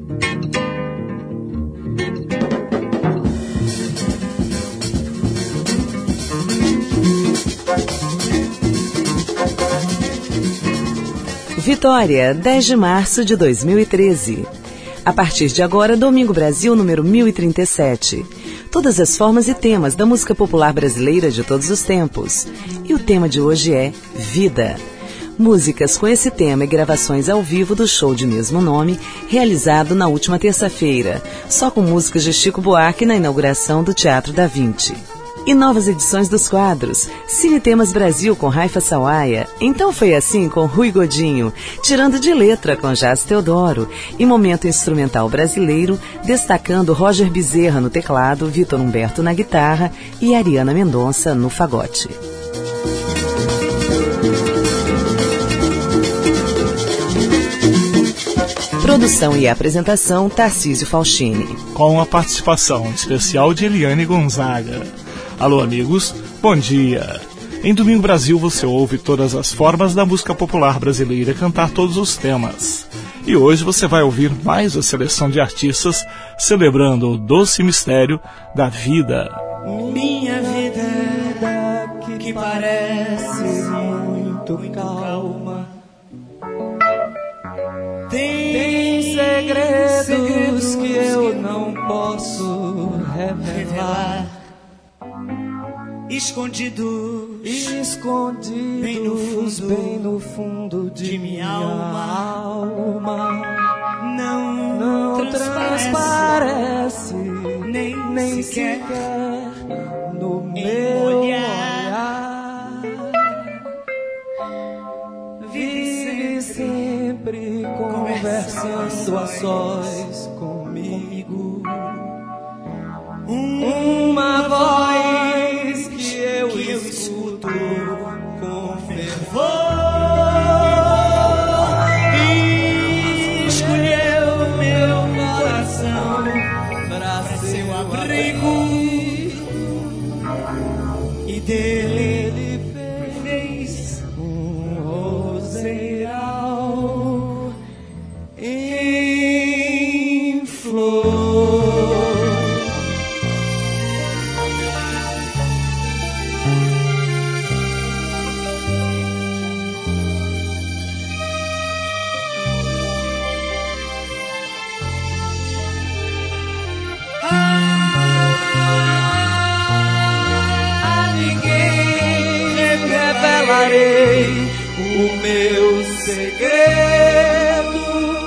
Vitória, 10 de março de 2013. A partir de agora, Domingo Brasil número 1037. Todas as formas e temas da música popular brasileira de todos os tempos. E o tema de hoje é Vida. Músicas com esse tema e gravações ao vivo do show de mesmo nome, realizado na última terça-feira, só com músicas de Chico Buarque na inauguração do Teatro da Vinci. E novas edições dos quadros Cine Temas Brasil com Raifa Sawaia, Então Foi Assim com Rui Godinho, Tirando de Letra com Jazz Teodoro e Momento Instrumental Brasileiro, destacando Roger Bezerra no teclado, Vitor Humberto na guitarra e Ariana Mendonça no fagote. Produção e apresentação Tarcísio Falchini. Com a participação especial de Eliane Gonzaga. Alô amigos, bom dia! Em Domingo Brasil você ouve todas as formas da música popular brasileira cantar todos os temas. E hoje você vai ouvir mais uma seleção de artistas celebrando o doce mistério da vida. Minha vida que parece muito calma, tem segredos que eu não posso revelar. Escondidos bem no fundo de minha alma. Não transparece nem sequer no meu olhar. Vive sempre conversando a sós comigo. Uma voz que eu escuto com fervor e escolheu meu coração pra seu abrigo e dele fez um roseiral em flor. O meu segredo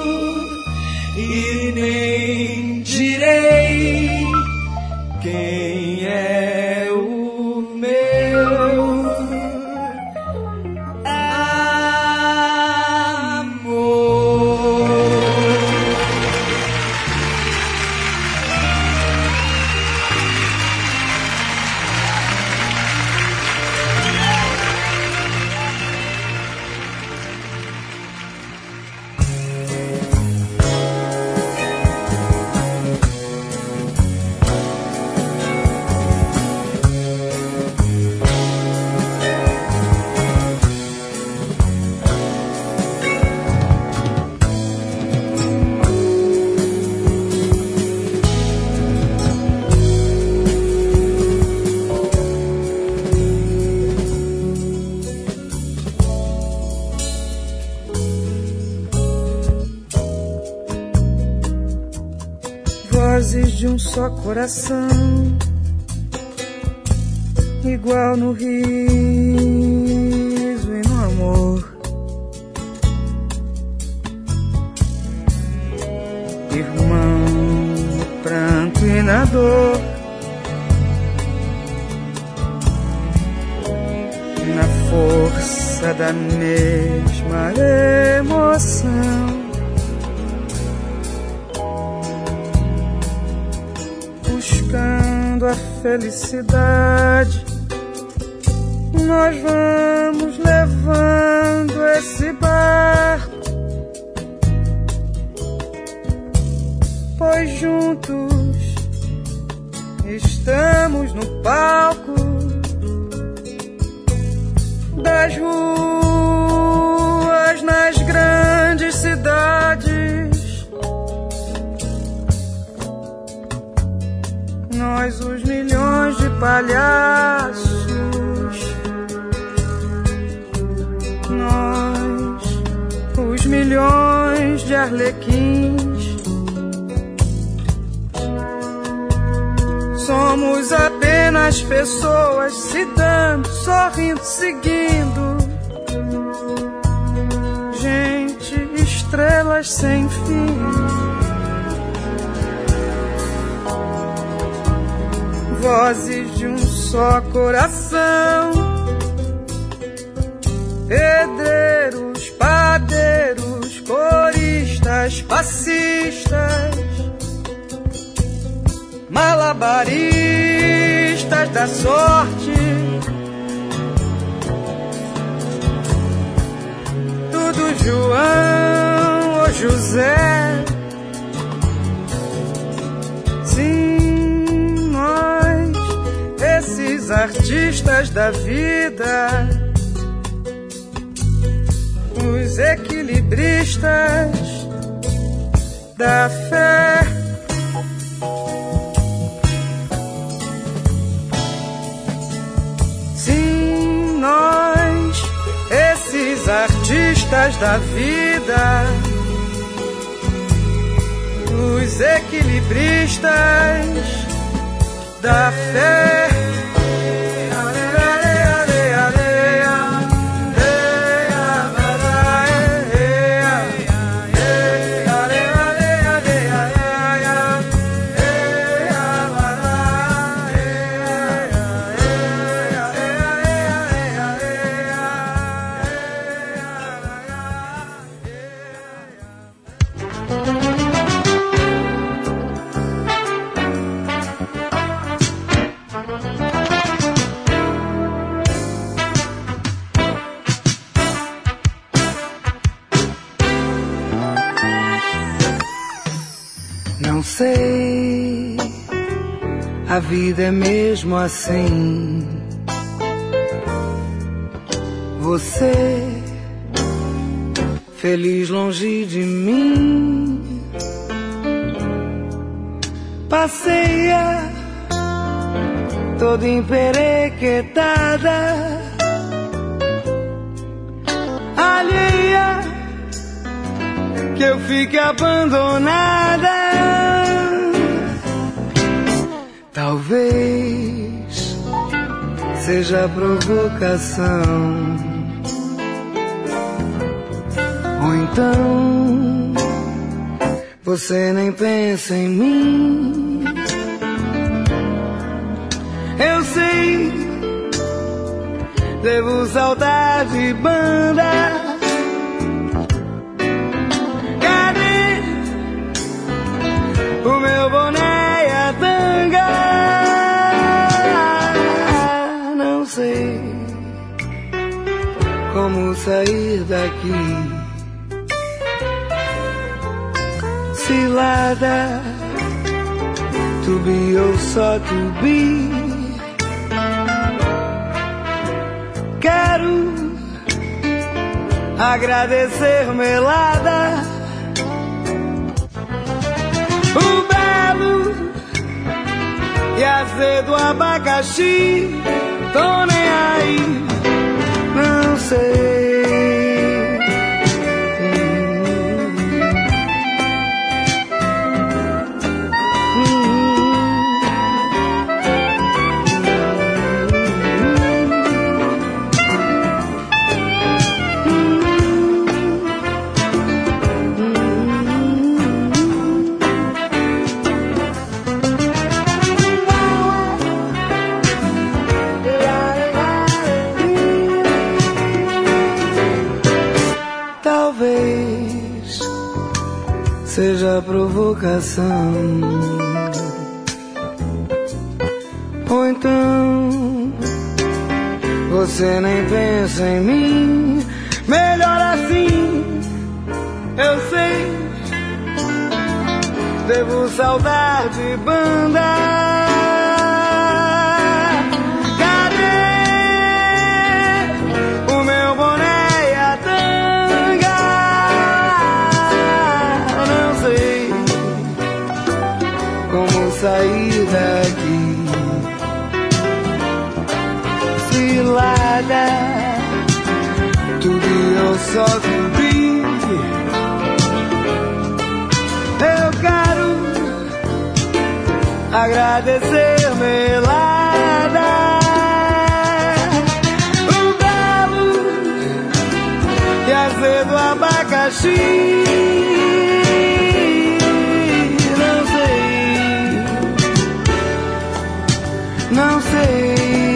e nem direi quem é o meu amor. Vozes de um só coração, igual no riso e no amor. Irmão no pranto e na dor, na força da mesma emoção. Buscando a felicidade, nós vamos levando esse barco, pois juntos estamos no palco das ruas nas grandes cidades, nós os milhões de palhaços, nós os milhões de arlequins, somos apenas pessoas se dando, sorrindo, seguindo, gente, estrelas sem fim. Vozes de um só coração, pedreiros, padeiros, coristas, passistas, malabaristas da sorte, tudo João ou José. Sim, nós, esses artistas da vida, os equilibristas da fé. Sim, nós, esses artistas da vida, os equilibristas da fé. Não sei, a vida é mesmo assim. Você, feliz longe de mim, passeia toda emperequetada, alheia, que eu fique abandonada. Talvez seja provocação, ou então você nem pensa em mim. Eu sei, devo saltar de banda. Cadê o meu boné e a tanga? Não sei como sair daqui. Cilada, to be ou só to be. Quero agradecer melada, o belo e azedo abacaxi. Tô nem aí, não sei. Talvez seja provocação, ou então você nem pensa em mim. Melhor assim, eu sei, devo saltar de banda. Sair daqui. só subir. Eu quero agradecer melada, o belo e azedo abacaxi. Não sei.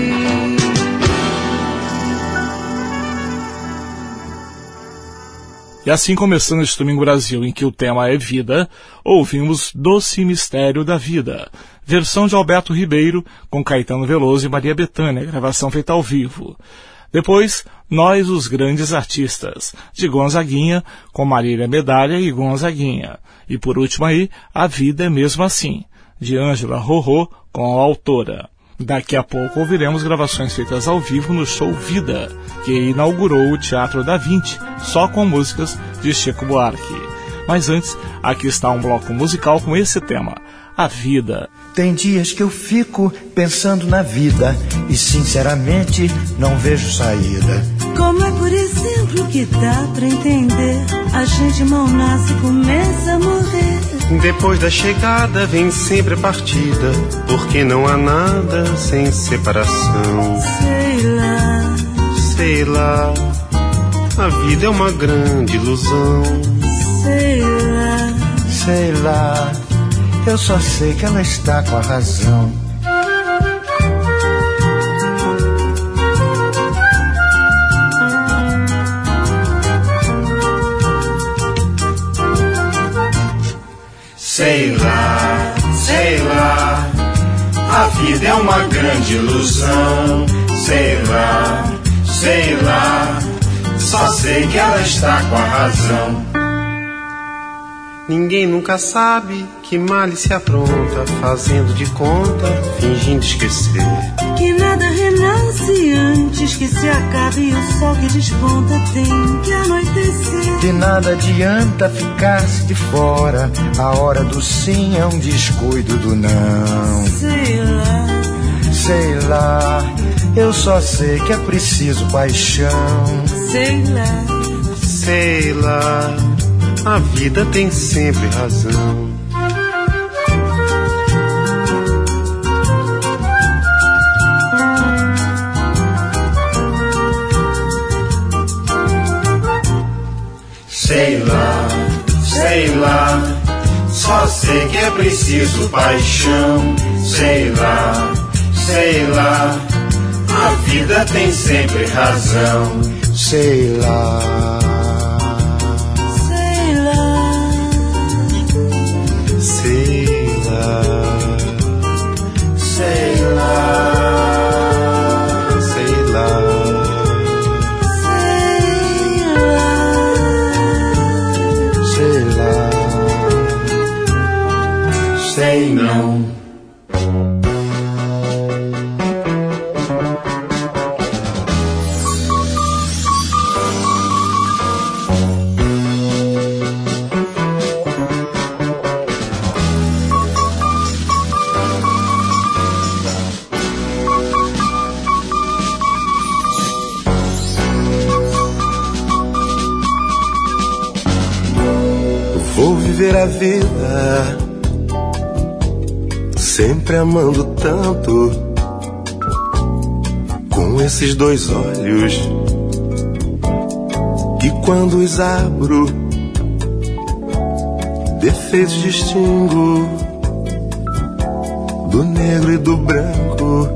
E assim, começando este Domingo Brasil, em que o tema é vida, ouvimos Doce Mistério da Vida, versão de Alberto Ribeiro, com Caetano Veloso e Maria Bethânia, gravação feita ao vivo. Depois, Nós, os Grandes Artistas, de Gonzaguinha, com Marília Medalha e Gonzaguinha. E por último aí, A Vida é Mesmo Assim, de Ângela Rorô, com a autora. Daqui a pouco ouviremos gravações feitas ao vivo no show Vida, que inaugurou o Teatro da Vinci, só com músicas de Chico Buarque. Mas antes, aqui está um bloco musical com esse tema, A Vida. Tem dias que eu fico pensando na vida e sinceramente não vejo saída. Como é, por exemplo, que dá pra entender? A gente mal nasce e começa a morrer. Depois da chegada vem sempre a partida, porque não há nada sem separação. Sei lá, a vida é uma grande ilusão. Sei lá, eu só sei que ela está com a razão. Sei lá, a vida é uma grande ilusão. Sei lá, só sei que ela está com a razão. Ninguém nunca sabe que malícia apronta, fazendo de conta, fingindo esquecer. Que nada renasce antes que se acabe e o sol que desponta tem que anoitecer. Que nada adianta ficar-se de fora, a hora do sim é um descuido do não. Sei lá, eu só sei que é preciso paixão. Sei lá, a vida tem sempre razão. Sei lá, só sei que é preciso paixão. Sei lá, a vida tem sempre razão. Sei lá, sei não. Vou viver a vida sempre amando tanto, com esses dois olhos que quando os abro defeitos distingo do negro e do branco.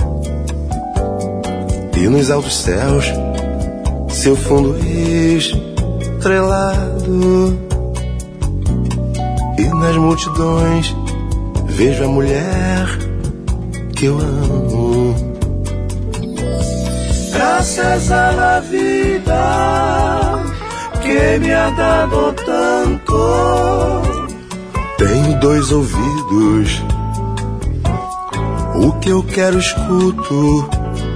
E nos altos céus seu fundo estrelado, e nas multidões vejo a mulher que eu amo. Graças à vida que me ha dado tanto. Tenho dois ouvidos, o que eu quero escuto.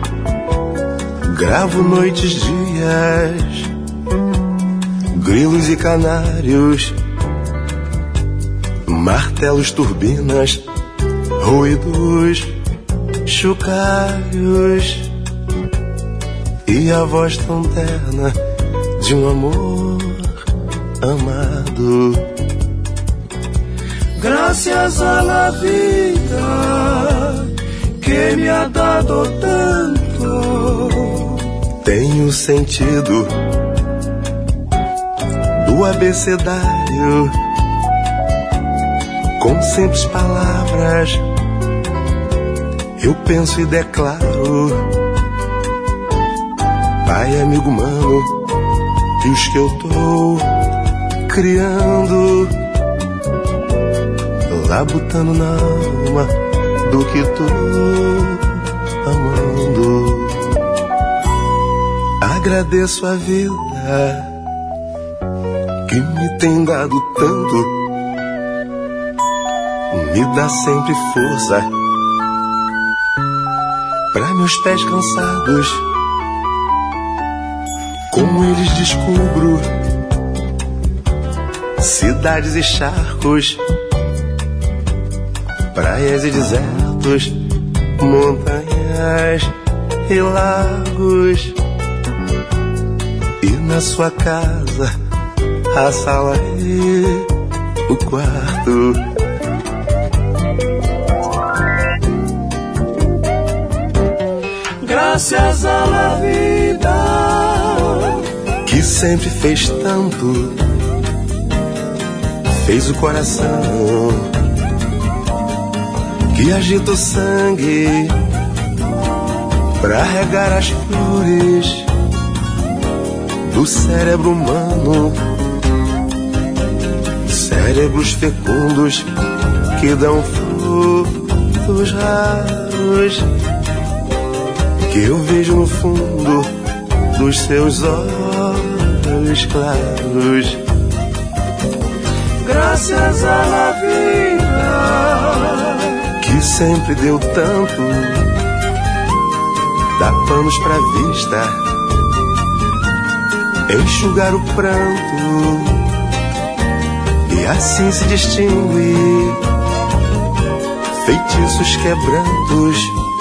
Gravo noites, dias, grilos e canários, martelos, turbinas, ruídos, chocalhos, e a voz tão terna de um amor amado. Gracias a la vida que me ha dado tanto. Tenho sentido do abecedário com simples palavras. Eu penso e declaro: Pai, amigo, mano, e os que eu tô criando, labutando na alma do que tô amando. Agradeço a vida que me tem dado tanto, me dá sempre força pra meus pés cansados. Como eles descubro cidades e charcos, praias e desertos, montanhas e lagos. E na sua casa, a sala e o quarto. Gracias a la vida que sempre fez tanto, fez o coração que agita o sangue pra regar as flores do cérebro humano. Cérebros fecundos que dão frutos raros que eu vejo no fundo dos seus olhos claros. Gracias a la vida que sempre deu tanto, dá panos pra vista, enxugar o pranto, e assim se distingue feitiços quebrantos.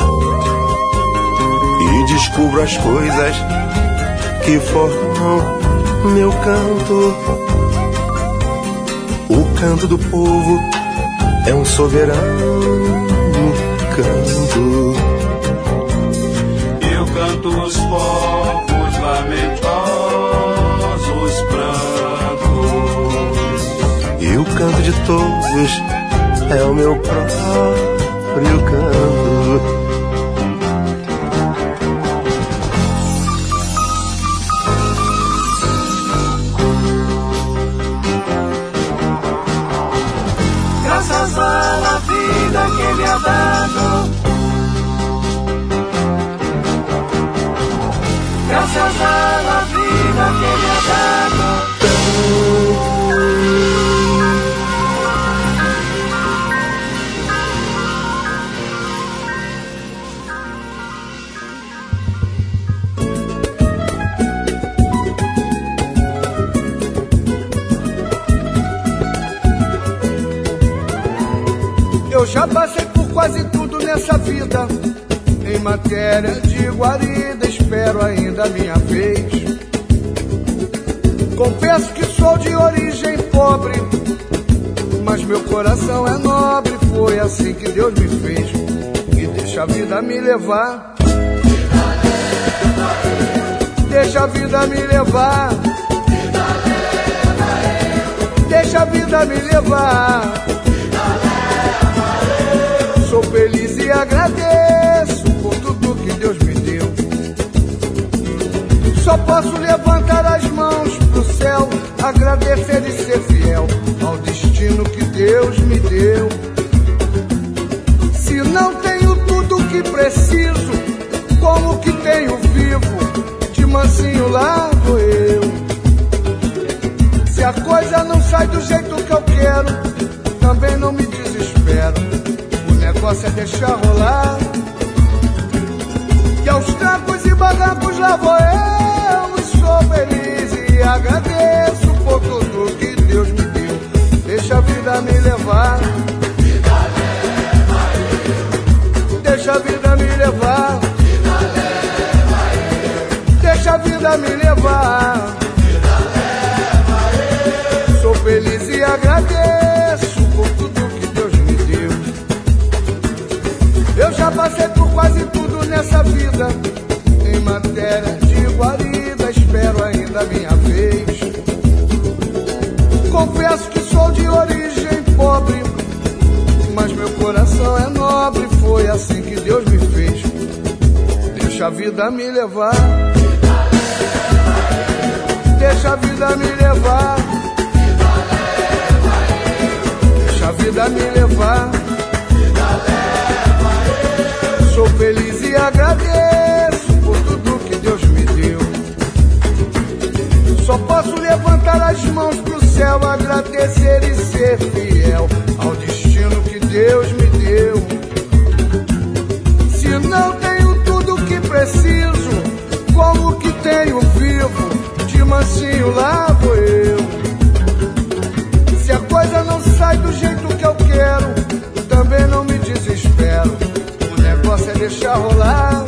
E descubro as coisas que formam meu canto. O canto do povo é um soberano canto. Eu canto os povos lamentosos prantos. E o canto de todos é o meu próprio canto. Gracias a la vida que me ha dado. Gracias a la vida que me ha dado. Eu já passei por quase tudo nessa vida. Em matéria de guarida, espero ainda a minha vez. Confesso que sou de origem pobre, mas meu coração é nobre. Foi assim que Deus me fez. E deixa a vida me levar. Deixa a vida me levar. Deixa a vida me levar. Sou feliz e agradeço por tudo que Deus me deu. Só posso levantar as mãos pro céu, agradecer e ser fiel ao destino que Deus me deu. Se não tenho tudo o que preciso, como que tenho vivo, de mansinho lá vou eu. Se a coisa não sai do jeito que eu quero, também não me desespero. O negócio é deixar rolar. E aos trancos e barrancos lá vou eu. E sou feliz e agradeço por tudo que Deus me deu. Deixa a vida me levar. Deixa a vida me levar. Deixa a vida me levar. nobre, foi assim que Deus me fez. Deixa a vida me levar. Deixa a vida me levar. Deixa a vida me levar. Sou feliz e agradeço por tudo que Deus me deu. Só posso levantar as mãos pro céu, agradecer e ser fiel ao destino que Deus me deu. Se não tenho tudo o que preciso, como que tenho vivo, de mansinho lá vou eu. Se a coisa não sai do jeito que eu quero, também não me desespero. O negócio é deixar rolar.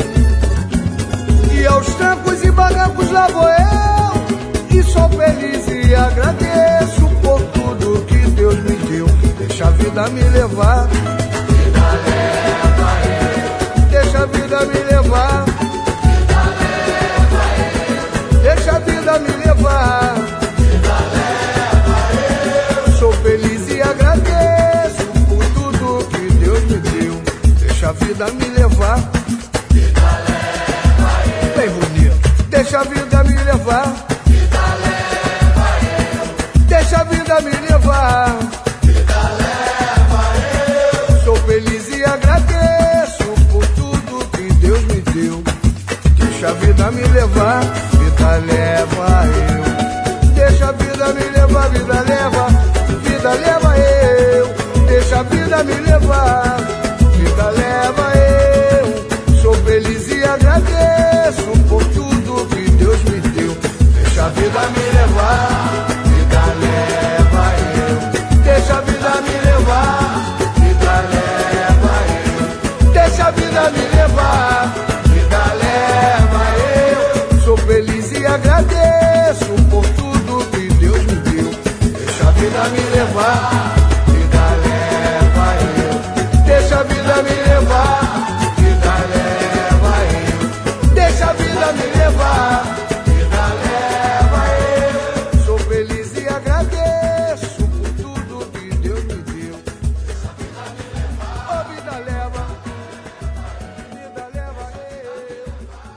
E aos trancos e barrancos lá vou eu, e sou feliz e agradeço por tudo que Deus me deu. Deixa a vida me levar. Vida leva eu. Deixa a vida me levar. Vida leva eu. Deixa a vida me levar. Vida leva eu. Sou feliz e agradeço por tudo que Deus me deu. Deixa a vida me levar. Vida leva eu. Bem bonito. Deixa a vida me levar. Vida leva eu. Deixa a vida me levar. Vida leva eu. Sou feliz e agradeço por tudo que Deus me deu. Deixa a vida me levar. Vida leva eu. Deixa a vida me levar. Vida leva. Vida leva eu. Deixa a vida me levar. Vida leva eu. Sou feliz e agradeço por tudo que Deus me deu. Deixa a vida me levar. Vida leva eu. Deixa a vida me levar. Vida leva eu. Deixa a vida me levar. Vida leva eu. Sou feliz e agradeço por tudo que Deus me deu. Deixa a vida me levar. Vida leva eu. Deixa a vida me levar. Vida leva eu. Deixa a vida me levar. Vida leva eu. Sou feliz e agradeço por tudo que Deus me deu. Deixa a vida me levar. Oh, vida leva. Vida leva eu.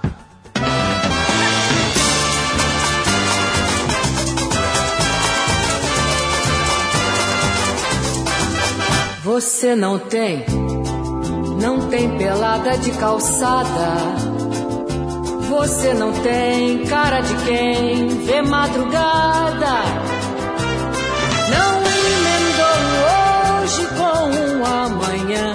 Você não tem pelada de calçada. Você não tem cara de quem vê madrugada. Não emendou hoje com um amanhã.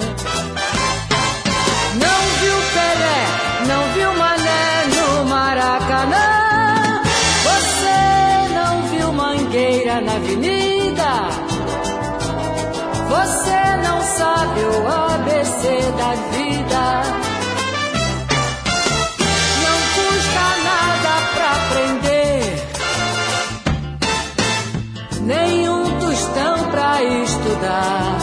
Não viu Pelé, não viu Mané no Maracanã. Você não viu Mangueira na avenida. Você não sabe o ABC da vida. Não custa nada pra aprender, nenhum tostão pra estudar.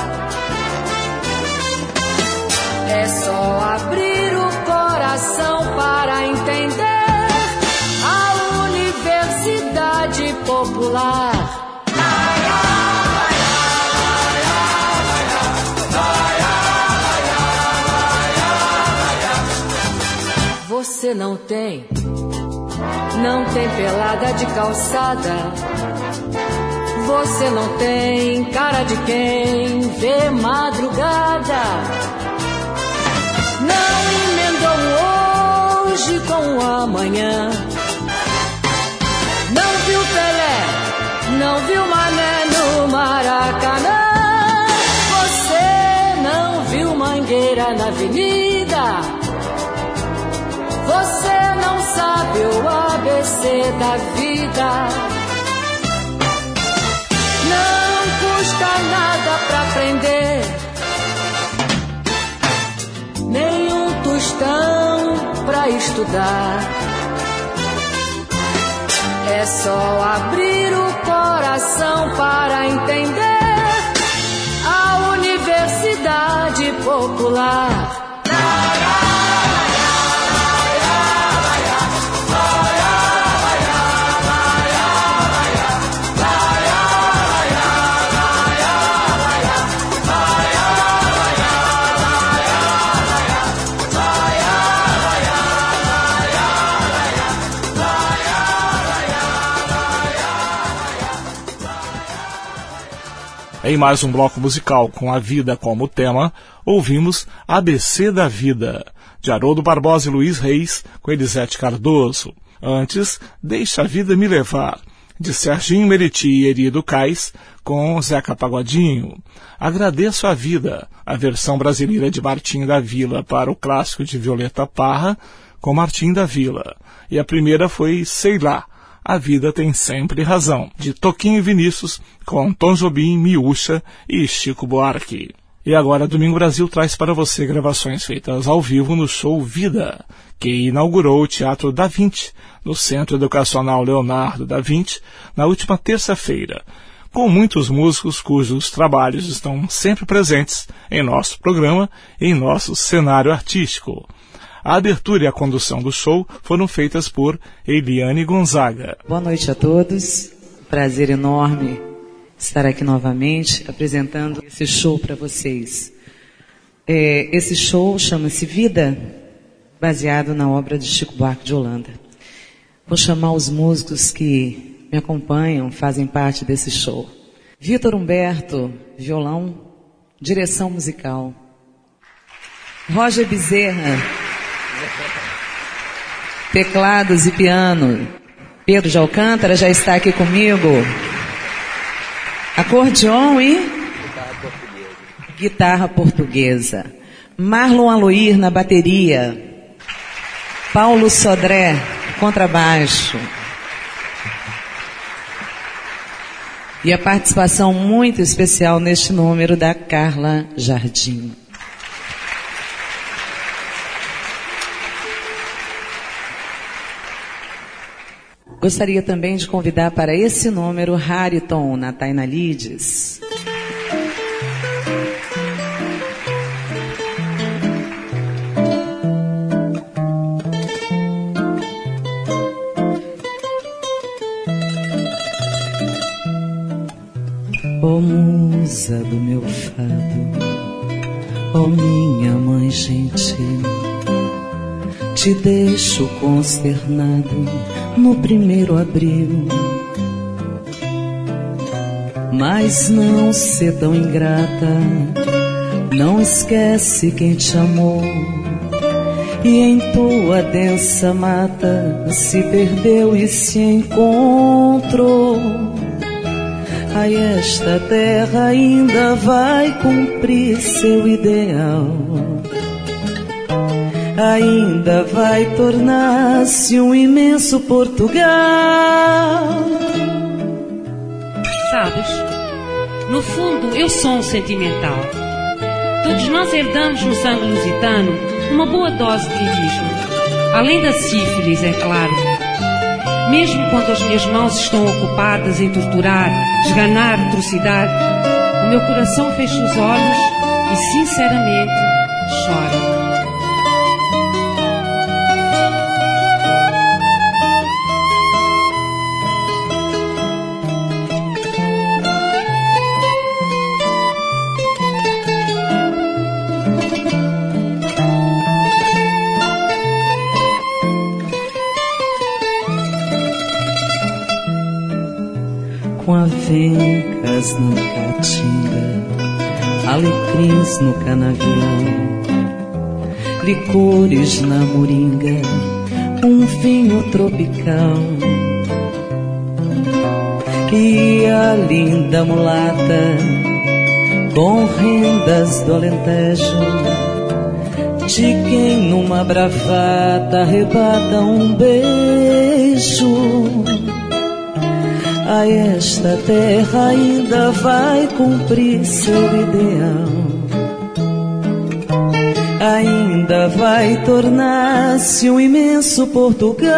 É só abrir o coração para entender a Universidade Popular. Você não tem pelada de calçada. Você não tem cara de quem vê madrugada. Não emendou hoje com o amanhã. Não viu Pelé, não viu Mané no Maracanã. Você não viu Mangueira na avenida. Você não sabe o ABC da vida. Não custa nada pra aprender, nenhum tostão pra estudar. É só abrir o coração para entender a Universidade Popular. Em mais um bloco musical com a vida como tema, ouvimos ABC da Vida, de Haroldo Barbosa e Luiz Reis, com Elisete Cardoso. Antes, Deixa a Vida Me Levar, de Serginho Meriti e Herido Cais, com Zeca Pagodinho. Agradeço a Vida, a versão brasileira de Martim da Vila para o clássico de Violeta Parra, com Martim da Vila. E a primeira foi Sei Lá, A Vida Tem Sempre Razão, de Toquinho e Vinícius, com Tom Jobim, Miúcha e Chico Buarque. E agora Domingo Brasil traz para você gravações feitas ao vivo no show Vida, que inaugurou o Teatro Da Vinci, no Centro Educacional Leonardo da Vinci, na última terça-feira, com muitos músicos cujos trabalhos estão sempre presentes em nosso programa e em nosso cenário artístico. A abertura e a condução do show foram feitas por Eliane Gonzaga. Boa noite a todos. Prazer enorme estar aqui novamente apresentando esse show para vocês. Esse show chama-se Vida, baseado na obra de Chico Buarque de Holanda. Vou chamar os músicos que me acompanham, fazem parte desse show. Vitor Humberto, violão, direção musical. Roger Bezerra, teclados e piano. Pedro de Alcântara já está aqui comigo. Acordeon e guitarra portuguesa. Marlon Aloir na bateria. Paulo Sodré, contrabaixo. E a participação muito especial neste número da Carla Jardim. Gostaria também de convidar para esse número Hariton, na Taina Lides. Ó musa do meu fado, ó minha mãe gentil, te deixo consternado no primeiro abril, mas não ser tão ingrata, não esquece quem te amou, e em tua densa mata se perdeu e se encontrou. Ai, esta terra ainda vai cumprir seu ideal, ainda vai tornar-se um imenso Portugal. Sabes, no fundo eu sou um sentimental. Todos nós herdamos no sangue lusitano uma boa dose de lirismo, além da sífilis, é claro. Mesmo quando as minhas mãos estão ocupadas em torturar, esganar, trucidar, o meu coração fecha os olhos e sinceramente chora. Com avencas na caatinga, alecrins no canavial, licores na moringa, um vinho tropical. E a linda mulata, com rendas do Alentejo, de quem numa bravata arrebata um beijo. Ai, esta terra ainda vai cumprir seu ideal, ainda vai tornar-se um imenso Portugal.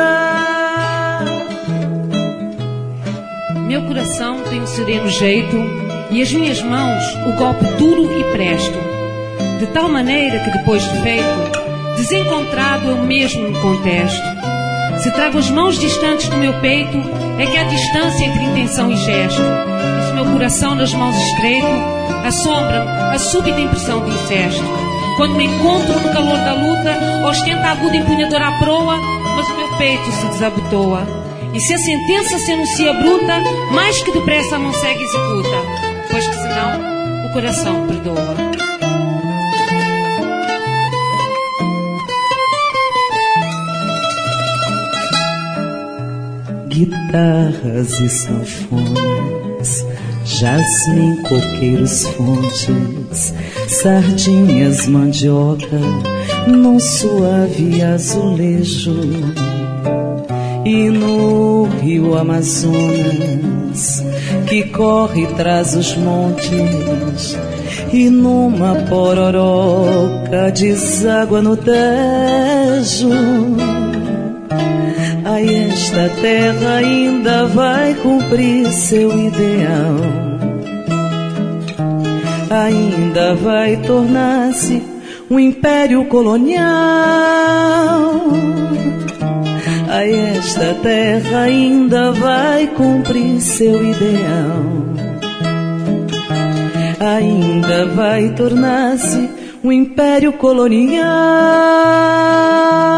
Meu coração tem um sereno jeito e as minhas mãos o golpe duro e presto, de tal maneira que depois de feito, desencontrado eu mesmo me contesto. Se trago as mãos distantes do meu peito, é que há distância entre intenção e gesto. E se meu coração nas mãos estreito, assombra-me a súbita impressão de incesto. Quando me encontro no calor da luta, ostenta a aguda empunhadora à proa, mas o meu peito se desabotoa. E se a sentença se anuncia bruta, mais que depressa a mão segue e executa. pois que senão o coração perdoa. Guitarras e sanfonas, jasmim, coqueiros, fontes, sardinhas, mandioca, num suave azulejo. E no rio Amazonas, que corre tras os montes, e numa pororoca deságua no Tejo. Ai, esta terra ainda vai cumprir seu ideal, ainda vai tornar-se um império colonial. Ai, esta terra ainda vai cumprir seu ideal, ainda vai tornar-se um império colonial.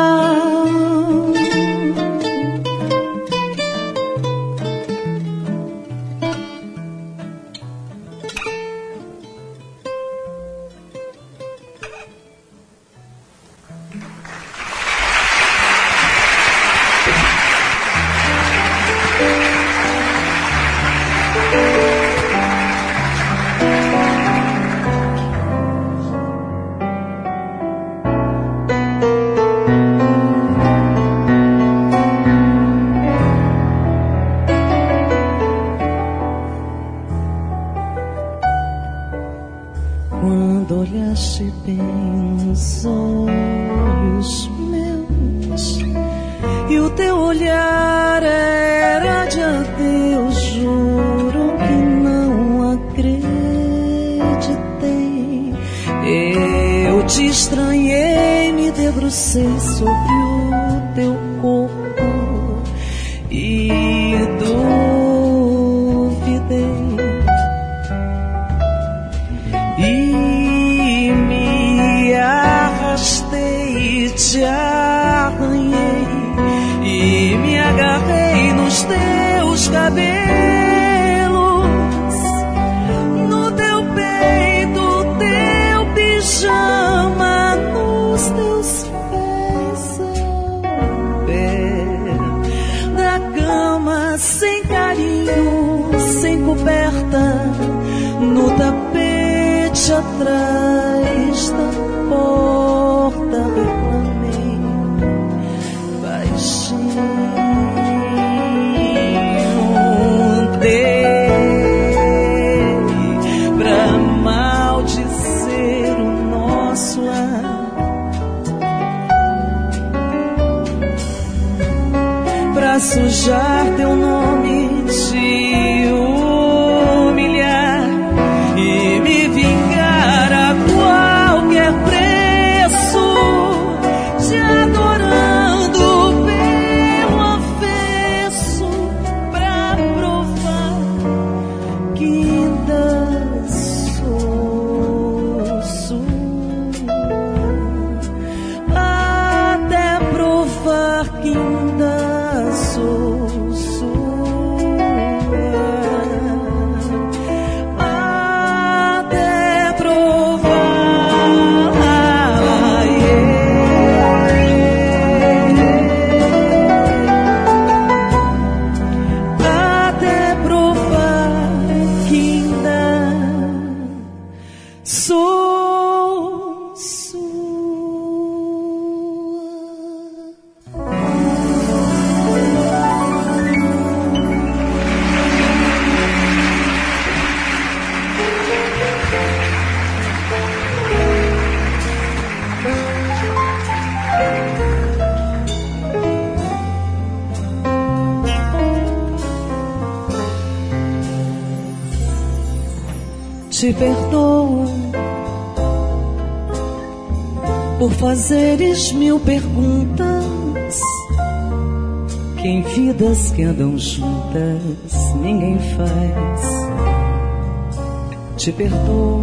Quando olhaste bem nos olhos meus, e o teu olhar era de adeus, juro que não acreditei. Eu te estranhei, me debrucei sobre o teu corpo e duvidei. E me arrastei e te arranhei, e me agarrei nos teus cabelos, no teu peito, teu pijama, nos teus pés ao pé da cama, sem carinho, sem coberta, no tapete atrás da porta, reclamei baixinho, dei pra maldizer o nosso ar, pra sujar teu nome, te humilhar e me vingar a qualquer preço, te adorando pelo avesso, pra provar que ainda sou sua, até provar que ainda sou sua. Te perdoo por fazeres mil perguntas que em vidas que andam juntas ninguém faz. Te perdoo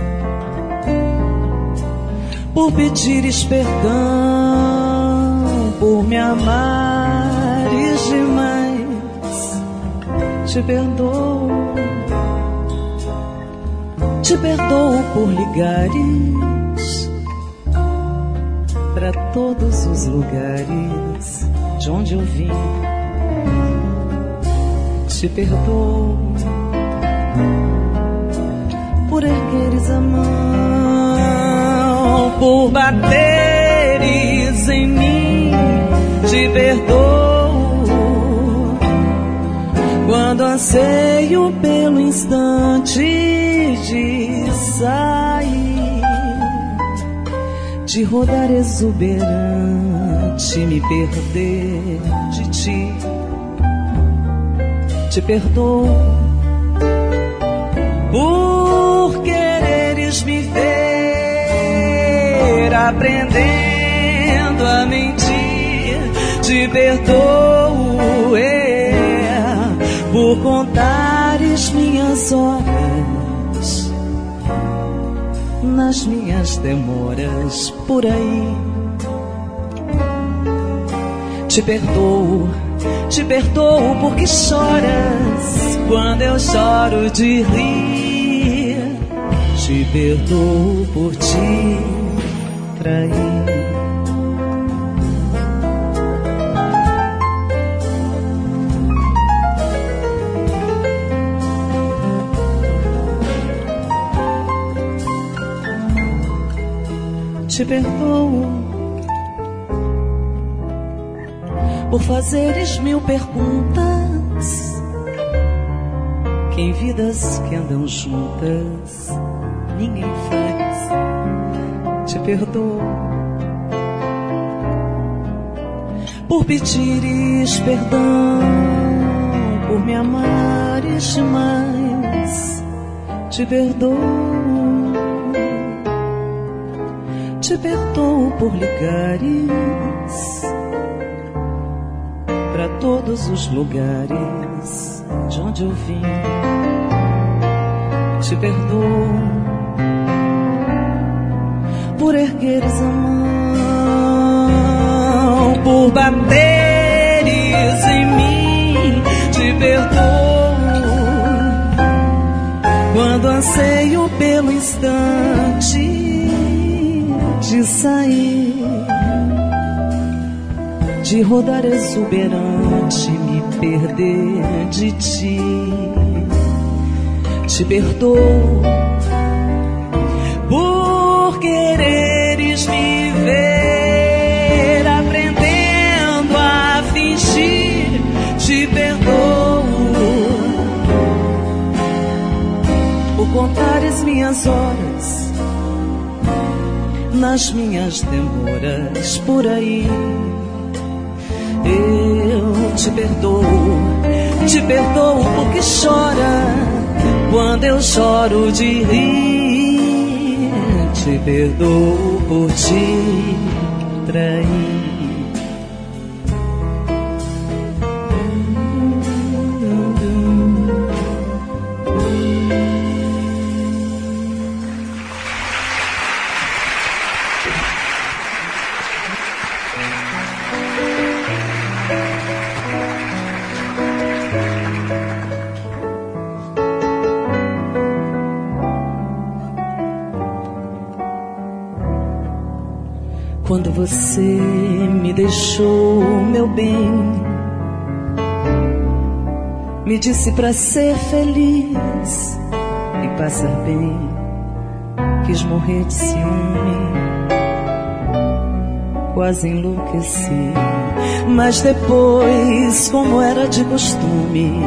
por pedires perdão, por me amares demais. Te perdoo Te perdoo por ligares para todos os lugares de onde eu vim. Te perdoo por ergueres a mão, por bateres em mim. Te perdoo quando anseio pelo instante de sair, de rodar exuberante, me perder de ti. Te perdoo por quereres me ver aprendendo a mentir. Te perdoo por contares minhas horas nas minhas demoras por aí. Te perdoo porque choras quando eu choro de rir. Te perdoo por te trair. Te perdoo por fazeres mil perguntas que em vidas que andam juntas ninguém faz. Te perdoo por pedires perdão, por me amares demais. Te perdoo por ligares para todos os lugares de onde eu vim. Te perdoo por ergueres a mão, por bateres em mim. Te perdoo quando anseio pelo instante de sair, de rodar exuberante, me perder de ti. Te perdoo por quereres me ver aprendendo a fingir. Te perdoo por contares minhas horas nas minhas demoras por aí. Eu te perdoo porque chora quando eu choro de rir. Te perdoo por te trair. Quando você me deixou, meu bem, me disse pra ser feliz e passar bem, quis morrer de ciúme, quase enlouqueci. Mas depois, como era de costume,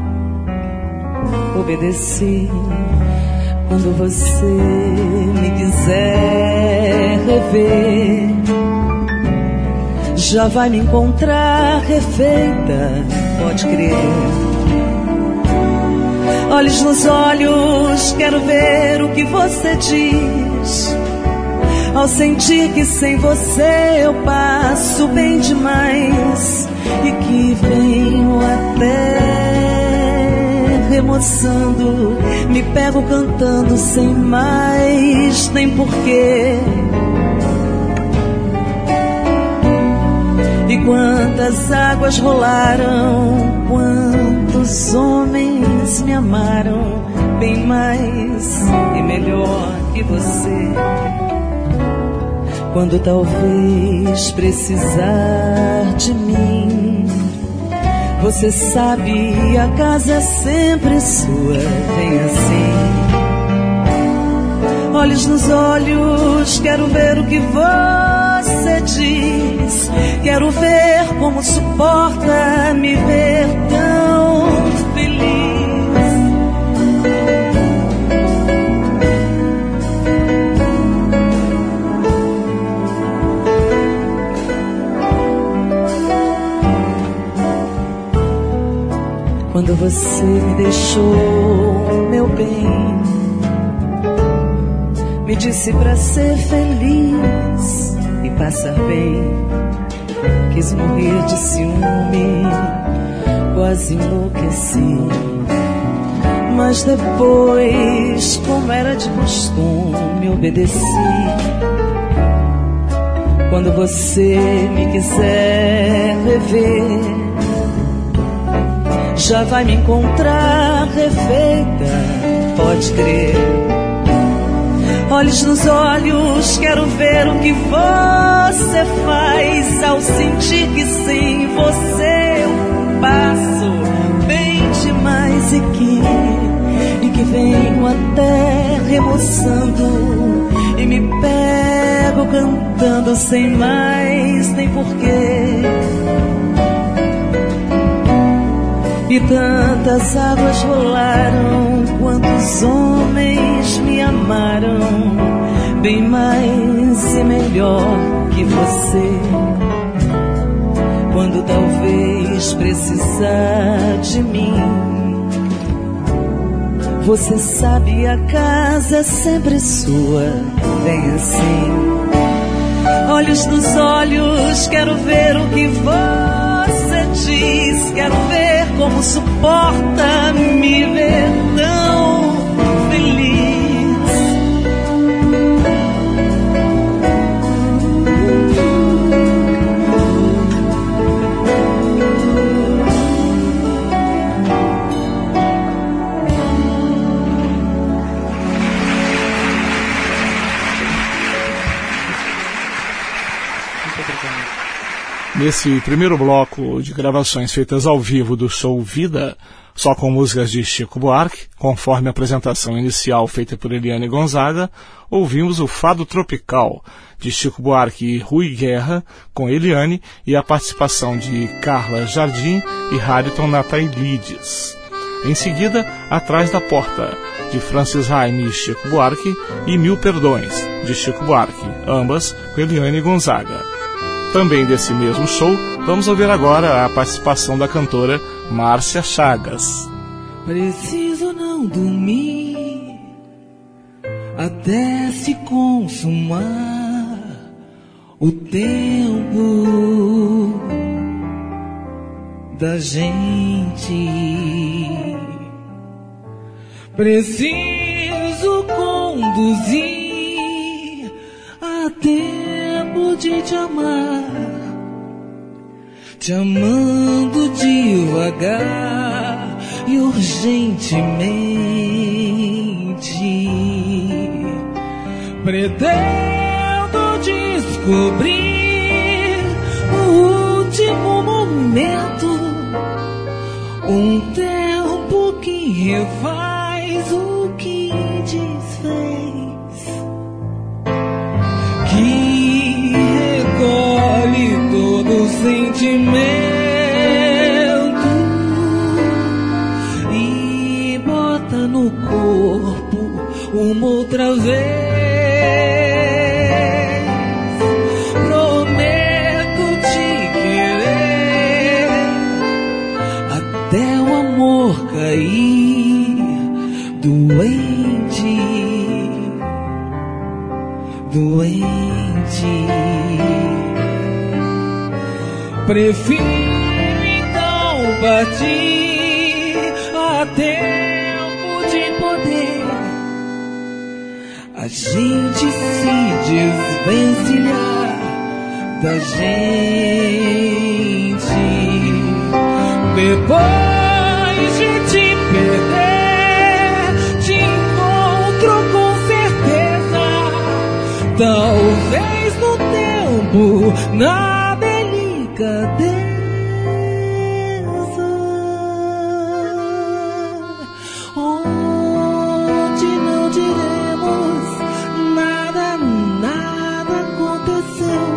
obedeci. Quando você me quiser rever, já vai me encontrar refeita, pode crer. Olhos nos olhos, quero ver o que você diz. Ao sentir que sem você eu passo bem demais e que venho até remoçando, me pego cantando sem mais nem porquê. E quantas águas rolaram, quantos homens me amaram, bem mais e melhor que você. Quando talvez precisar de mim, você sabe, a casa é sempre sua, vem assim. Olhos nos olhos, quero ver o que você diz. Quero ver como suporta me ver tão feliz. Quando você me deixou, meu bem, me disse pra ser feliz e passar bem. Quis morrer de ciúme, quase enlouqueci. Mas depois, como era de costume, obedeci. Quando você me quiser rever, já vai me encontrar refeita, pode crer. Olhos nos olhos, quero ver o que você faz ao sentir que sem você eu passo bem demais e que venho até remoçando e me pego cantando sem mais nem porquê. E tantas águas rolaram, quantos homens me amaram, bem mais e melhor que você. Quando talvez precisar de mim, você sabe, a casa é sempre sua, vem assim. Olhos nos olhos, quero ver o que você diz. Quero ver como suporta me ver tão feliz. Nesse primeiro bloco de gravações feitas ao vivo do show Vida, só com músicas de Chico Buarque, conforme a apresentação inicial feita por Eliane Gonzaga, ouvimos o Fado Tropical, de Chico Buarque e Rui Guerra, com Eliane, e a participação de Carla Jardim e Hariton Natailides. Em seguida, Atrás da Porta, de Francis Raime e Chico Buarque, e Mil Perdões, de Chico Buarque, ambas com Eliane Gonzaga. Também desse mesmo show, vamos ouvir agora a participação da cantora Márcia Chagas. Preciso não dormir até se consumar o tempo da gente. Preciso conduzir a tempo de te amar, te amando devagar e urgentemente. Pretendo descobrir o último momento, um tempo que refaz o que desfez, que recolhe todo o sentimento e bota no corpo uma outra vez. Prometo te querer até o amor cair, doente, doente. Prefiro então partir a tempo de poder a gente se desvencilhar da gente. Depois de te perder, te talvez no tempo, na delicadeza, onde não diremos nada, nada aconteceu,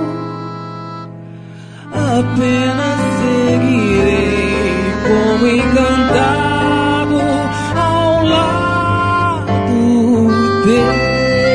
apenas seguirei como encantado ao lado dele.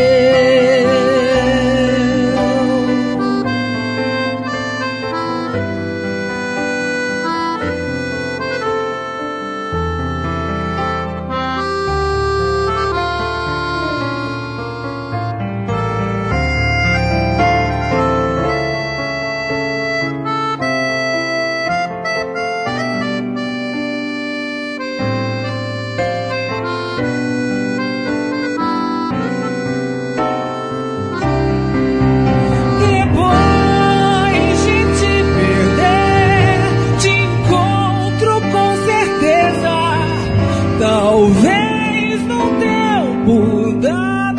Talvez no tempo da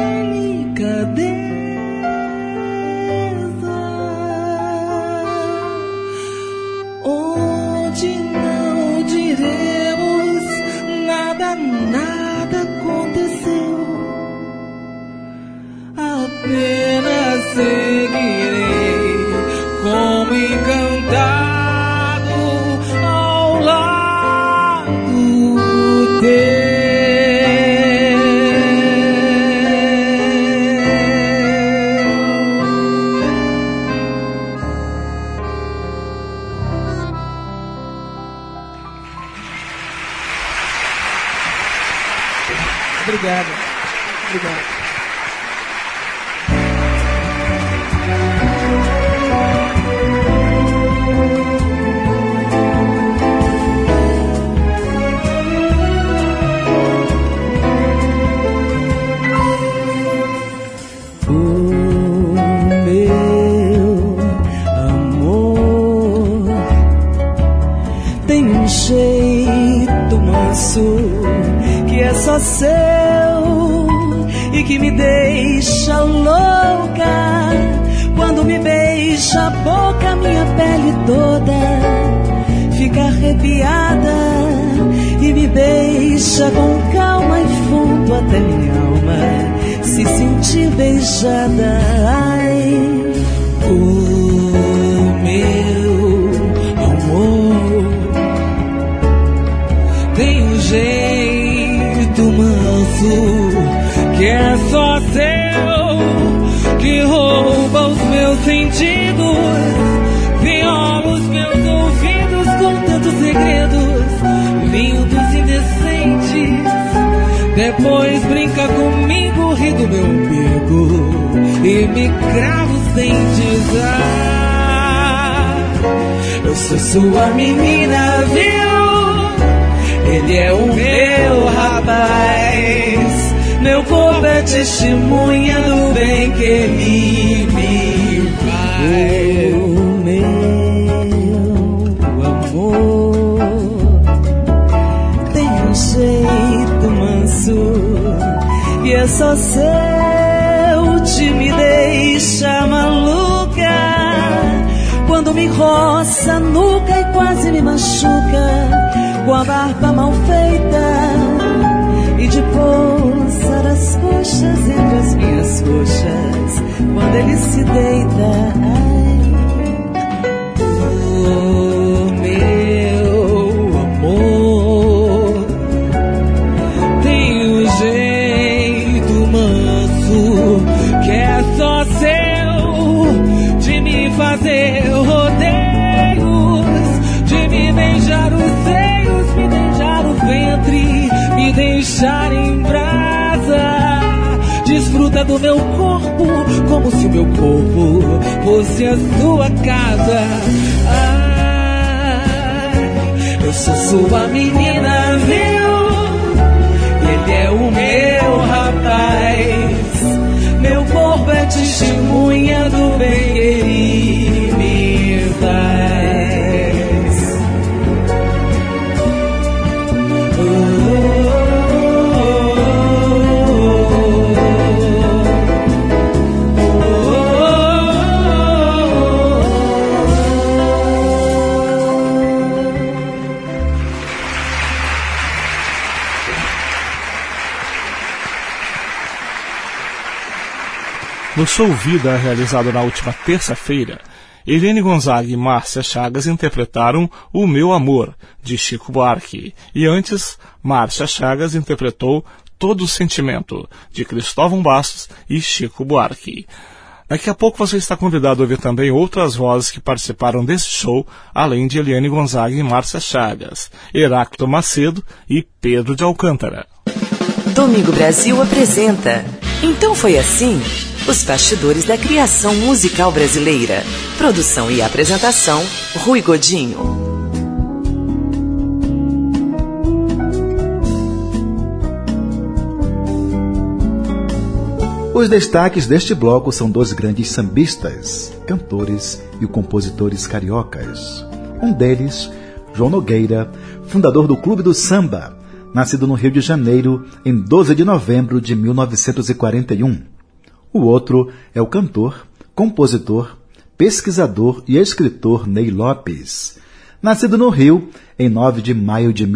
delicadeza, onde não diremos nada, nada aconteceu, apenas seguirei como encantado ao lado dele. Obrigado. Obrigado. Que é só seu e que me deixa louca. Quando me beija a boca, minha pele toda fica arrepiada e me beija com calma e fundo até minha alma se sentir beijada. Ai, o meu amor tem um jeito manso que é só seu, que rouba os meus sentidos, viola os meus ouvidos com tantos segredos lindos, indecentes. Depois brinca comigo, ri do meu umbigo e me crava os dentes. Ah, eu sou sua menina, viu? Ele é o meu rapaz, meu corpo é testemunha do bem que ele me faz. O meu amor tem um jeito manso e é só seu, te me deixa maluca. Quando me roça a nuca e quase me machuca, com a barba mal feita e de pulsar as coxas entre as minhas coxas, quando ele se deita. Ai, o meu amor tem um jeito manso que é só seu, de me fazer rodeios, de me beijar os seios, me beijar o ventre, me deixar em brasa. Desfruta do meu corpo como se o meu corpo fosse a sua casa. Ah, eu sou sua menina, viu? Ele é o meu rapaz, meu corpo é testemunha do bem que ele me faz. No Show Vida, realizado na última terça-feira, Eliane Gonzaga e Márcia Chagas interpretaram O Meu Amor, de Chico Buarque. E antes, Márcia Chagas interpretou Todo o Sentimento, de Cristóvão Bastos e Chico Buarque. Daqui a pouco você está convidado a ouvir também outras vozes que participaram desse show, além de Eliane Gonzaga e Márcia Chagas, Heráclito Macedo e Pedro de Alcântara. Domingo Brasil apresenta Então Foi Assim? Os bastidores da criação musical brasileira. Produção e apresentação, Rui Godinho. Os destaques deste bloco são dois grandes sambistas, cantores e compositores cariocas. Um deles, João Nogueira, fundador do Clube do Samba, nascido no Rio de Janeiro em 12 de novembro de 1941. O outro é o cantor, compositor, pesquisador e escritor Ney Lopes, nascido no Rio em 9 de maio de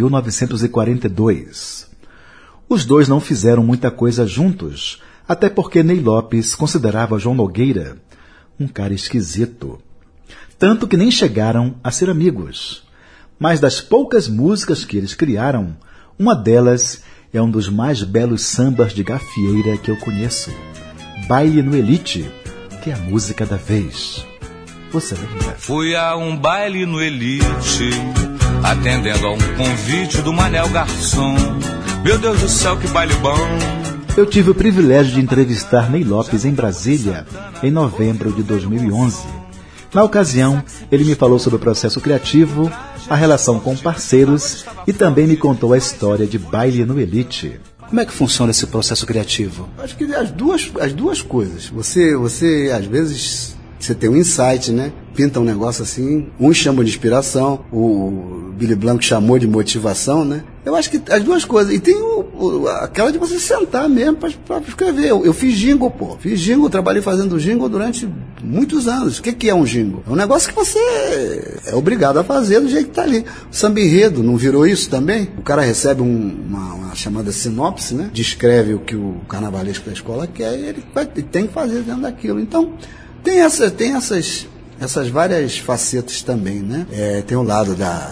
1942. Os dois não fizeram muita coisa juntos, até porque Ney Lopes considerava João Nogueira um cara esquisito. Tanto que nem chegaram a ser amigos. Mas das poucas músicas que eles criaram, uma delas é um dos mais belos sambas de gafieira que eu conheço. Baile no Elite, que é a música da vez. Você lembra? Fui a um baile no Elite, atendendo a um convite do Manel Garçom. Meu Deus do céu, que baile bom! Eu tive o privilégio de entrevistar Ney Lopes em Brasília, em novembro de 2011. Na ocasião, ele me falou sobre o processo criativo, a relação com parceiros e também me contou a história de Baile no Elite. Como é que funciona esse processo criativo? Acho que as duas coisas. Você às vezes, você tem um insight, né? Pinta um negócio assim, uns chamam de inspiração, o Billy Blanco chamou de motivação, né? Eu acho que as duas coisas. E tem aquela de você sentar mesmo pra escrever. Eu fiz jingle, Fiz jingle, trabalhei fazendo jingle durante muitos anos. O que é um jingle? É um negócio que você é obrigado a fazer do jeito que tá ali. O samba enredo, não virou isso também? O cara recebe uma chamada sinopse, né? Descreve o que o carnavalesco da escola quer e ele tem que fazer dentro daquilo. Então, tem essas várias facetas também, né? Tem o lado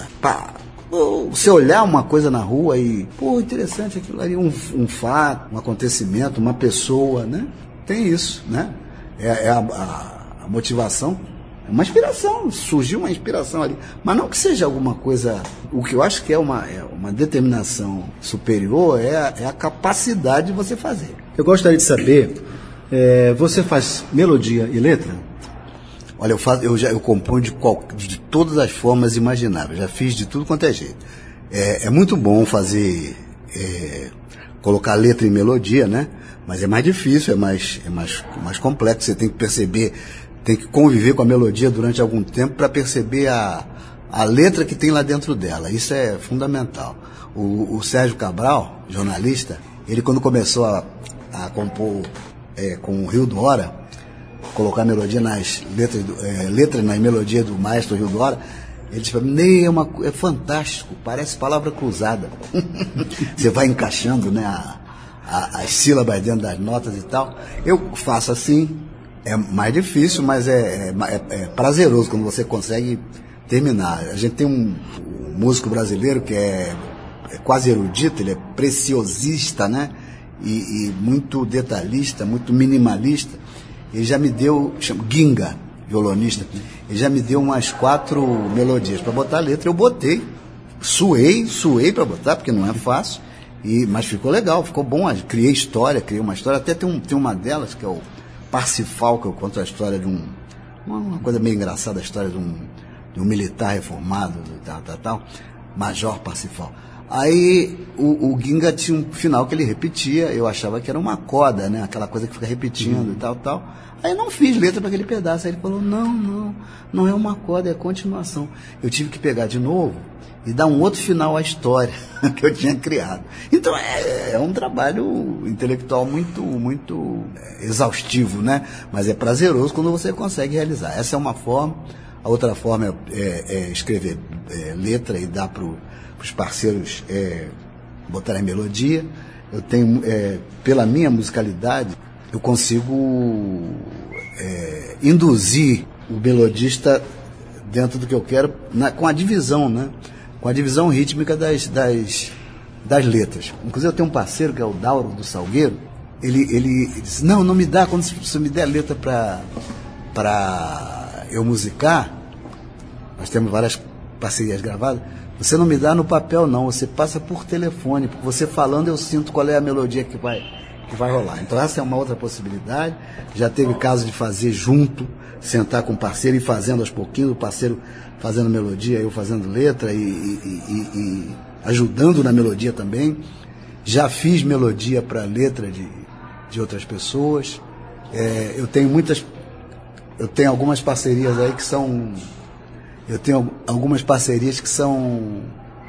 você olhar uma coisa na rua e, interessante aquilo ali, um fato, um acontecimento, uma pessoa, né? Tem isso, né? A motivação, é uma inspiração, surgiu uma inspiração ali. Mas não que seja alguma coisa, o que eu acho que é uma determinação superior é a capacidade de você fazer. Eu gostaria de saber, você faz melodia e letra? Olha, eu componho de todas as formas imagináveis. Já fiz de tudo quanto é jeito. É muito bom fazer, colocar letra e melodia, né? Mas é mais difícil, é mais complexo. Você tem que perceber, tem que conviver com a melodia durante algum tempo para perceber a letra que tem lá dentro dela. Isso é fundamental. O Sérgio Cabral, jornalista, ele quando começou a compor com o Rio do Hora, colocar melodia nas letras nas melodias do maestro Rio do Hora, ele disse para mim, Ney, é fantástico, parece palavra cruzada. Você vai encaixando, né, as sílabas dentro das notas e tal. Eu faço assim, é mais difícil, mas é prazeroso quando você consegue terminar. A gente tem um músico brasileiro que é quase erudito, ele é preciosista, né, e muito detalhista, muito minimalista. Ele já me deu, chama Ginga, violonista, ele já me deu umas 4 melodias para botar a letra. Eu botei, suei para botar, porque não é fácil, mas ficou legal, ficou bom. Criei uma história, até tem uma delas, que é o Parsifal, que eu conto a história de uma coisa meio engraçada, a história de um militar reformado, tal, Major Parsifal. Aí o Ginga tinha um final que ele repetia, eu achava que era uma coda, né? Aquela coisa que fica repetindo e tal. Aí eu não fiz letra para aquele pedaço. Aí ele falou, não é uma coda, é continuação. Eu tive que pegar de novo e dar um outro final à história que eu tinha criado. Então é um trabalho intelectual muito exaustivo, né? Mas é prazeroso quando você consegue realizar. Essa é uma forma. A outra forma é escrever letra e dar para os parceiros botarem melodia. Eu tenho, pela minha musicalidade, eu consigo induzir o melodista dentro do que eu quero, com a divisão, né? Com a divisão rítmica das letras. Inclusive eu tenho um parceiro que é o Dauro do Salgueiro. Ele disse, não me dá, quando você me der a letra para eu musicar, nós temos várias parcerias gravadas, você não me dá no papel não, você passa por telefone, porque você falando eu sinto qual é a melodia que vai rolar. Então essa é uma outra possibilidade. Já teve caso de fazer junto, sentar com o parceiro e fazendo aos pouquinhos, o parceiro fazendo melodia, eu fazendo letra e ajudando na melodia também. Já fiz melodia para letra de outras pessoas. Eu tenho algumas parcerias aí que são... Eu tenho algumas parcerias que são...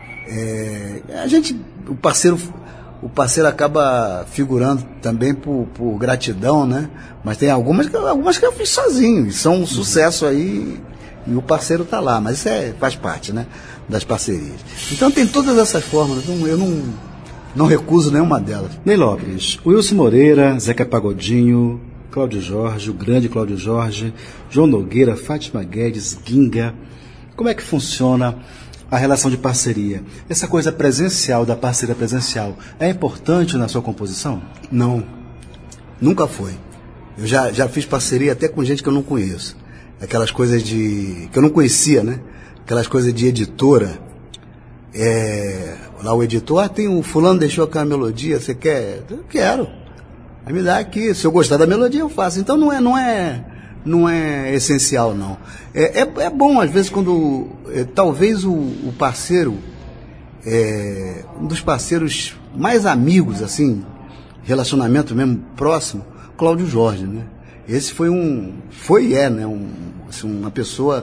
O parceiro acaba figurando também por gratidão, né? Mas tem algumas que eu fiz sozinho, e são um sucesso aí, e o parceiro está lá, mas isso faz parte, né, das parcerias. Então tem todas essas formas, eu não recuso nenhuma delas. Ney Lopes, Wilson Moreira, Zeca Pagodinho, Cláudio Jorge, o grande Cláudio Jorge, João Nogueira, Fátima Guedes, Ginga. Como é que funciona a relação de parceria? Essa coisa presencial, da parceria presencial, é importante na sua composição? Não, nunca foi. Eu já fiz parceria até com gente que eu não conheço. Aquelas coisas que eu não conhecia, né? Aquelas coisas de editora. Lá o editor, tem um fulano deixou aquela melodia, você quer? Eu quero. Aí me dá aqui, se eu gostar da melodia eu faço. Então não é essencial, não. É bom, às vezes, quando... talvez o parceiro... um dos parceiros mais amigos, assim, relacionamento mesmo próximo, Cláudio Jorge, né? Esse né? Uma pessoa...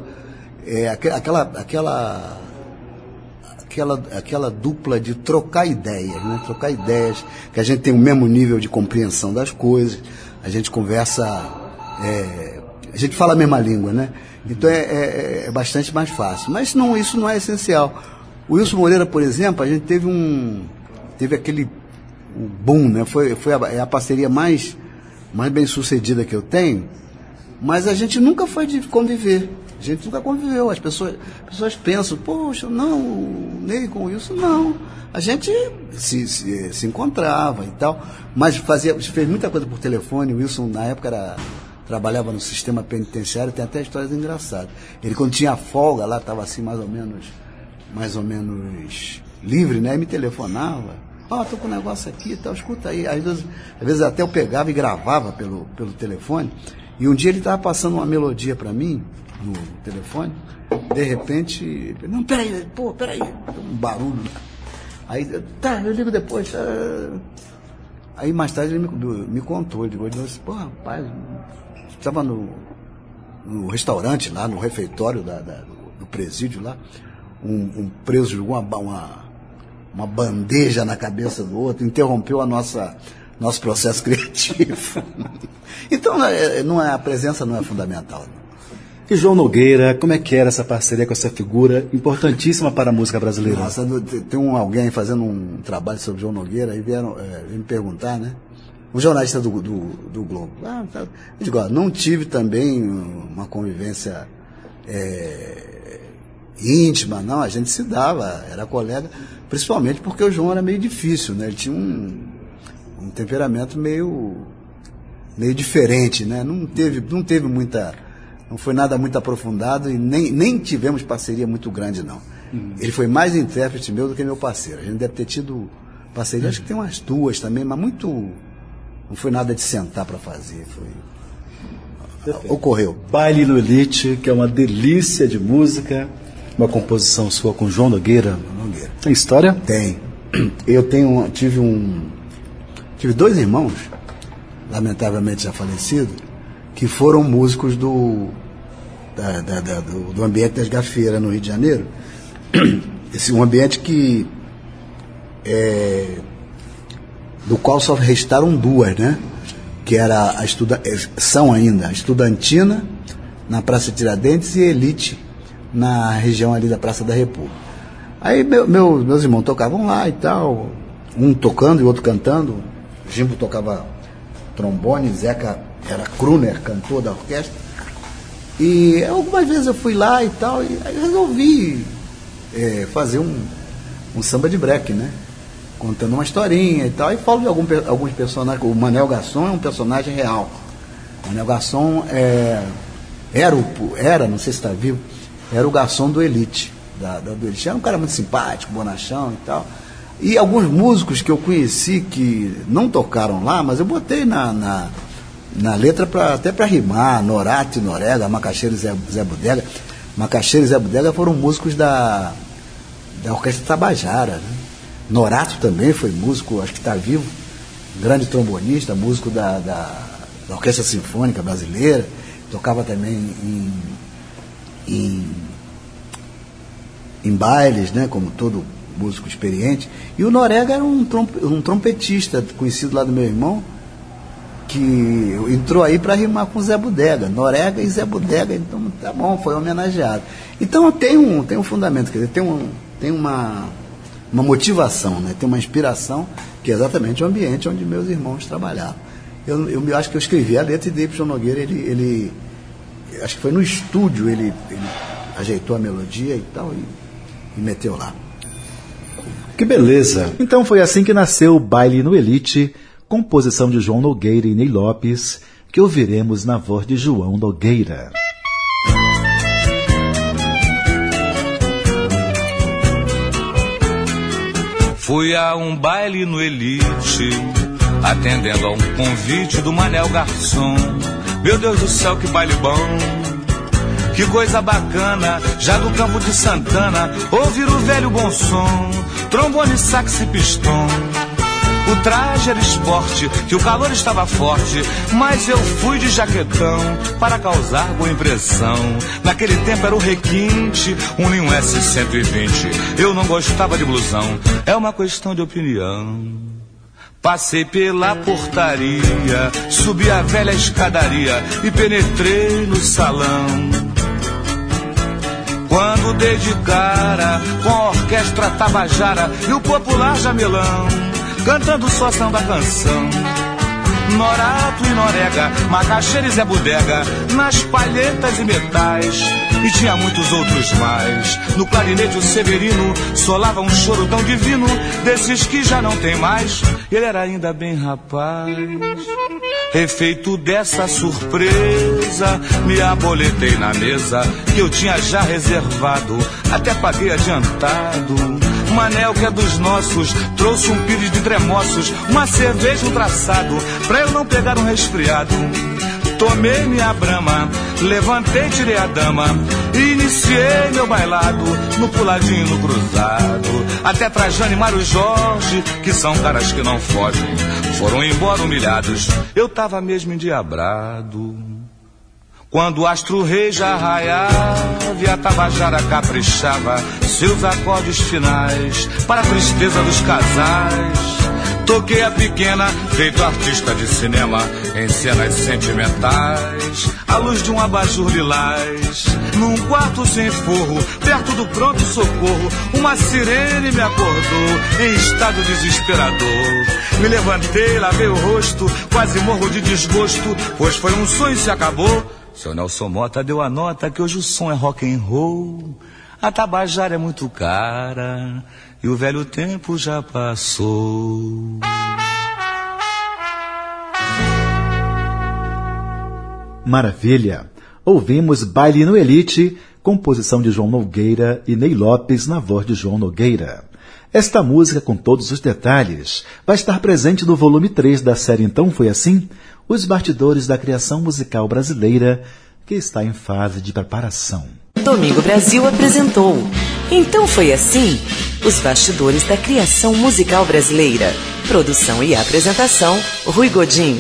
Aquela dupla de trocar ideias, né? Trocar ideias, que a gente tem o mesmo nível de compreensão das coisas, a gente conversa... a gente fala a mesma língua, né? Então é bastante mais fácil. Mas isso não é essencial. O Wilson Moreira, por exemplo, a gente teve aquele boom, né? Foi a parceria mais bem sucedida que eu tenho, mas a gente nunca foi de conviver. A gente nunca conviveu. As pessoas pensam, poxa, não, o Ney com o Wilson, não. A gente se encontrava e tal, mas fez muita coisa por telefone. O Wilson, na época, trabalhava no sistema penitenciário, tem até histórias engraçadas. Ele, quando tinha folga lá, estava assim mais ou menos livre, né? E me telefonava. Tô com um negócio aqui e tal, escuta aí. Às vezes até eu pegava e gravava pelo telefone. E um dia ele estava passando uma melodia para mim, no telefone. De repente, não, peraí, um barulho. Aí, eu ligo depois. Aí mais tarde ele me contou, ele disse, rapaz, estava no restaurante lá, no refeitório do presídio lá, um preso jogou uma bandeja na cabeça do outro, interrompeu nosso processo criativo. Então a presença não é fundamental. E João Nogueira, como é que era essa parceria com essa figura importantíssima para a música brasileira? Nossa, tem alguém fazendo um trabalho sobre João Nogueira, aí vieram me perguntar, né? Um jornalista do Globo. Eu digo, não tive também uma convivência íntima, não, a gente se dava, era colega, principalmente porque o João era meio difícil, né? Ele tinha um temperamento meio diferente, né? Não teve muita... Não foi nada muito aprofundado e nem tivemos parceria muito grande, não. Ele foi mais intérprete meu do que meu parceiro. A gente deve ter tido parceria, acho que tem umas 2 também, mas muito... Não foi nada de sentar para fazer, ocorreu. Baile no Elite, que é uma delícia de música, uma composição sua com João Nogueira. Tem história? Tem. Eu tive 2 irmãos, lamentavelmente já falecidos, que foram músicos do ambiente das Gafieras, no Rio de Janeiro. Um ambiente do qual só restaram 2, né? Que era são ainda a Estudantina, na Praça Tiradentes, e Elite, na região ali da Praça da República. Aí meus irmãos tocavam lá e tal, um tocando e o outro cantando. O Jimbo tocava trombone, Zeca era crooner, cantor da orquestra. E algumas vezes eu fui lá e tal, e aí resolvi fazer um samba de break, né? Contando uma historinha e tal, e falo de alguns personagens. O Manel Garçom é um personagem real. O Manel Garçom era, não sei se está vivo, era o garçom do Elite. Do Elite. Era um cara muito simpático, bonachão e tal. E alguns músicos que eu conheci que não tocaram lá, mas eu botei na letra até para rimar: Norato e Norega, Macaxeira e Zé Bodega. Macaxeira e Zé Bodega foram músicos da Orquestra Tabajara, né? Norato também foi músico, acho que está vivo, grande trombonista, músico da Orquestra Sinfônica Brasileira, tocava também em bailes, né, como todo músico experiente. E o Norega era um trompetista conhecido lá do meu irmão, que entrou aí para rimar com Zé Bodega, Norega e Zé Bodega. Então tá bom, foi homenageado. Então tem um fundamento, quer dizer, tem uma motivação, né? Tem uma inspiração, que é exatamente o ambiente onde meus irmãos trabalhavam. Eu acho que eu escrevi a letra e dei para o João Nogueira, ele acho que foi no estúdio, ele ajeitou a melodia e tal, e meteu lá. Que beleza! Então foi assim que nasceu o Baile no Elite, composição de João Nogueira e Ney Lopes, que ouviremos na voz de João Nogueira. Fui a um baile no Elite, atendendo a um convite do Manel Garçom. Meu Deus do céu, que baile bom, que coisa bacana, já do Campo de Santana, ouvir o velho bom som, trombone, sax e pistão. O traje era esporte, que o calor estava forte, mas eu fui de jaquetão para causar boa impressão. Naquele tempo era o requinte, um Ninho S120. Eu não gostava de blusão, é uma questão de opinião. Passei pela portaria, subi a velha escadaria e penetrei no salão. Quando dei de cara com a orquestra Tabajara e o popular jamelão, cantando só samba canção. Norato e Norega, Macaxeira e Zé Bodega, nas palhetas e metais, e tinha muitos outros mais. No clarinete o Severino solava um choro tão divino, desses que já não tem mais. Ele era ainda bem rapaz. Efeito dessa surpresa, me aboletei na mesa que eu tinha já reservado, até paguei adiantado. Manel, que é dos nossos, trouxe um pires de tremoços, uma cerveja, um traçado, pra eu não pegar um resfriado. Tomei minha brama, levantei, tirei a dama e iniciei meu bailado no puladinho, no cruzado. Até Trajano e Mário Jorge, que são caras que não fogem, foram embora humilhados, eu tava mesmo endiabrado. Quando o astro-rei já raiava e a Tabajara caprichava seus acordes finais para a tristeza dos casais, toquei a pequena, feito artista de cinema, em cenas sentimentais, à luz de um abajur lilás. Num quarto sem forro, perto do pronto-socorro, uma sirene me acordou, em estado desesperador. Me levantei, lavei o rosto, quase morro de desgosto, pois foi um sonho e se acabou. Seu Nelson Mota deu a nota que hoje o som é rock and roll. A Tabajara é muito cara e o velho tempo já passou. Maravilha! Ouvimos Baile no Elite, composição de João Nogueira e Ney Lopes na voz de João Nogueira. Esta música, com todos os detalhes, vai estar presente no volume 3 da série Então Foi Assim, os bastidores da criação musical brasileira, que está em fase de preparação. Domingo Brasil apresentou Então Foi Assim, os bastidores da criação musical brasileira. Produção e apresentação, Rui Godinho.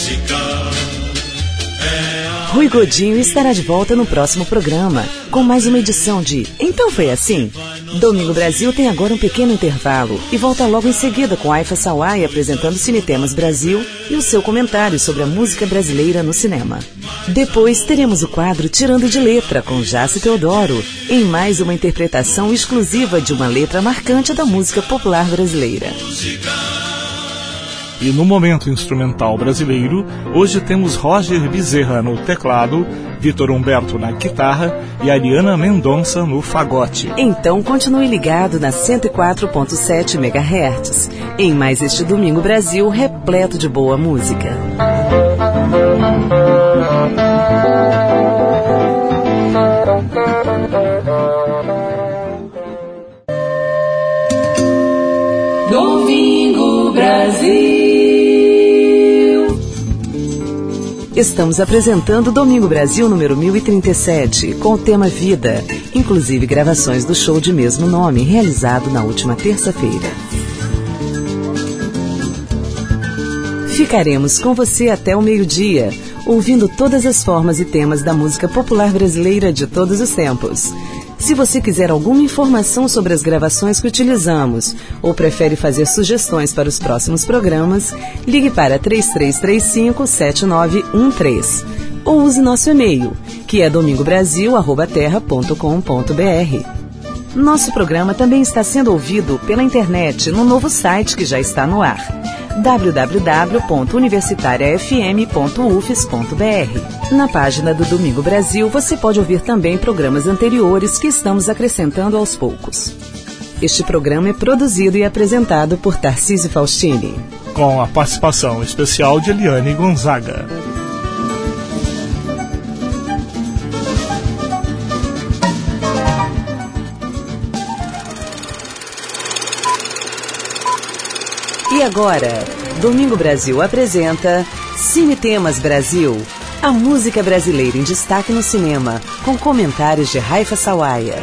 Rui Godinho estará de volta no próximo programa, com mais uma edição de Então Foi Assim? Domingo Brasil tem agora um pequeno intervalo e volta logo em seguida com Aifa Sawai apresentando Cinetemas Brasil e o seu comentário sobre a música brasileira no cinema. Depois teremos o quadro Tirando de Letra com Jace Teodoro, em mais uma interpretação exclusiva de uma letra marcante da música popular brasileira. E no momento instrumental brasileiro, hoje temos Roger Bezerra no teclado, Vitor Humberto na guitarra e Ariana Mendonça no fagote. Então continue ligado na 104.7 MHz, em mais este Domingo Brasil repleto de boa música. Domingo Brasil. Estamos apresentando Domingo Brasil número 1037, com o tema Vida, inclusive gravações do show de mesmo nome, realizado na última terça-feira. Ficaremos com você até o meio-dia, ouvindo todas as formas e temas da música popular brasileira de todos os tempos. Se você quiser alguma informação sobre as gravações que utilizamos ou prefere fazer sugestões para os próximos programas, ligue para 3335-7913 ou use nosso e-mail, que é domingobrasil@terra.com.br. Nosso programa também está sendo ouvido pela internet no novo site que já está no ar, www.universitariafm.ufes.br. Na página do Domingo Brasil, você pode ouvir também programas anteriores que estamos acrescentando aos poucos. Este programa é produzido e apresentado por Tarcísio Faustini, com a participação especial de Eliane Gonzaga. E agora, Domingo Brasil apresenta Cine Temas Brasil, a música brasileira em destaque no cinema, com comentários de Raifa Sawaia.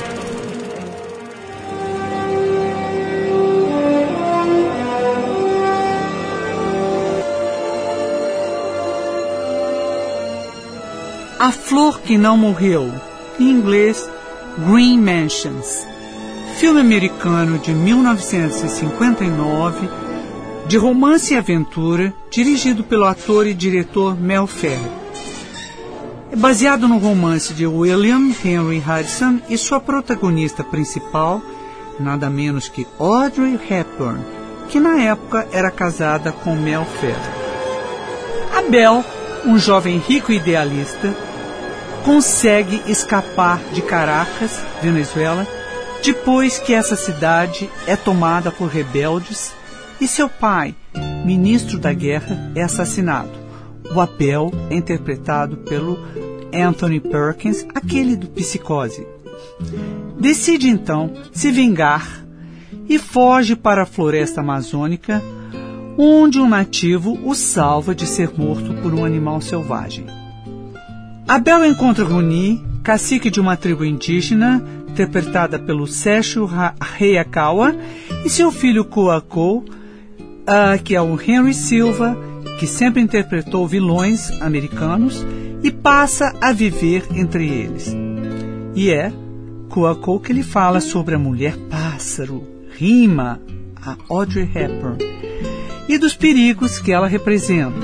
A Flor que Não Morreu, em inglês Green Mansions, filme americano de 1959, de romance e aventura, dirigido pelo ator e diretor Mel Ferrer. É baseado no romance de William Henry Harrison e sua protagonista principal, nada menos que Audrey Hepburn, que na época era casada com Mel Ferrer. Abel, um jovem rico e idealista, consegue escapar de Caracas, Venezuela, depois que essa cidade é tomada por rebeldes e seu pai, ministro da guerra, é assassinado. O Abel é interpretado pelo Anthony Perkins, aquele do Psicose. Decide então se vingar e foge para a floresta amazônica, onde um nativo o salva de ser morto por um animal selvagem. Abel encontra Runi, cacique de uma tribo indígena, interpretada pelo Sessho Hayakawa, e seu filho Coacou, que é o Henry Silva, que sempre interpretou vilões americanos, e passa a viver entre eles. E é Coacou que lhe fala sobre a mulher pássaro, Rima, a Audrey Hepburn, e dos perigos que ela representa.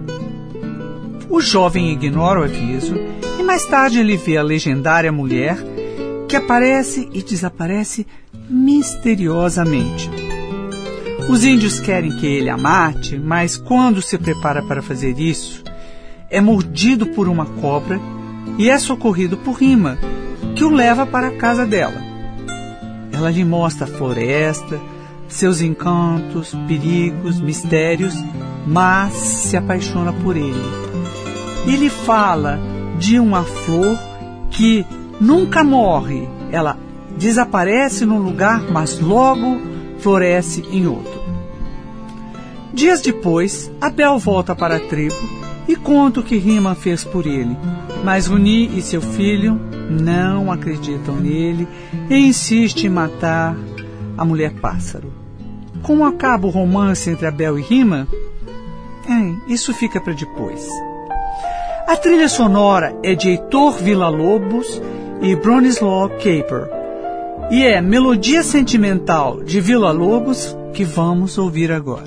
O jovem ignora o aviso e mais tarde ele vê a legendária mulher que aparece e desaparece misteriosamente. Os índios querem que ele a mate, mas quando se prepara para fazer isso, é mordido por uma cobra e é socorrido por Rima, que o leva para a casa dela. Ela lhe mostra a floresta, seus encantos, perigos, mistérios, mas se apaixona por ele. E lhe fala de uma flor que nunca morre. Ela desaparece num lugar, mas logo floresce em outro. Dias depois, Abel volta para a tribo e conta o que Rima fez por ele. Mas Runi e seu filho não acreditam nele e insistem em matar a mulher pássaro. Como acaba o romance entre Abel e Rima? Isso fica para depois. A trilha sonora é de Heitor Villa-Lobos e Bronislaw Kaper. E é Melodia Sentimental de Villa-Lobos que vamos ouvir agora.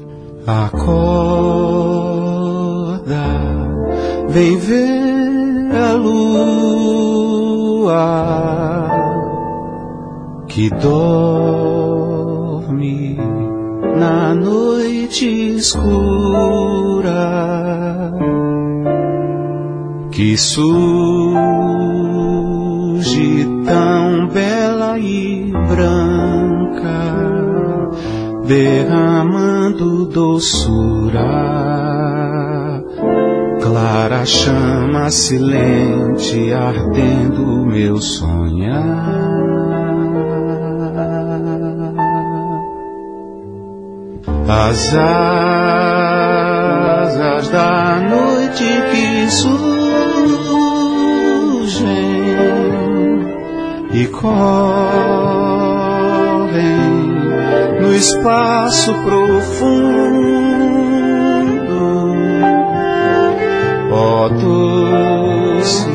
Acorda, vem ver a lua que dorme na noite escura que surge tão bela e branca, derramando doçura, clara chama silente ardendo meu sonhar. As asas da noite que surgem e correm no espaço profundo, ó doce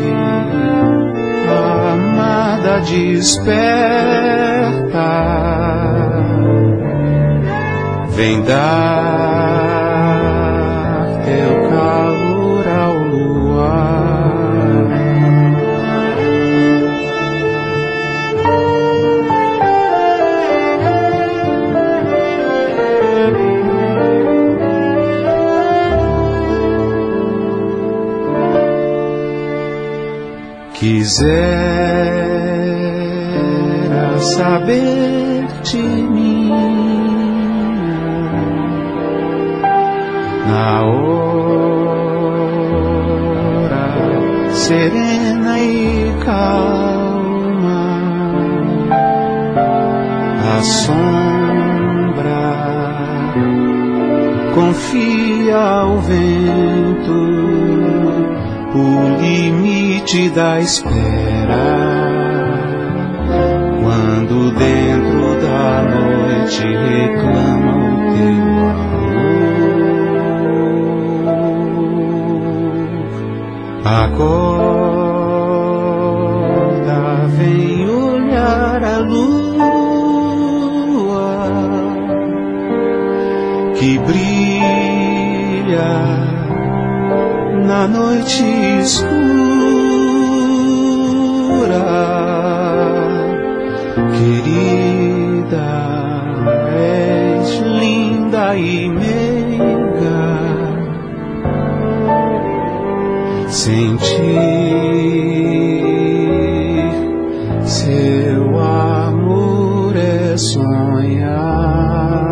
amada desperta, vem dar teu calor ao luar. Quisera saber de mim na hora serena e calma, a sombra confia ao vento o limite da espera, quando dentro da noite reclama o teu acorda, vem olhar a lua que brilha na noite escura. Querida, és linda e meiga, sentir seu amor é sonhar.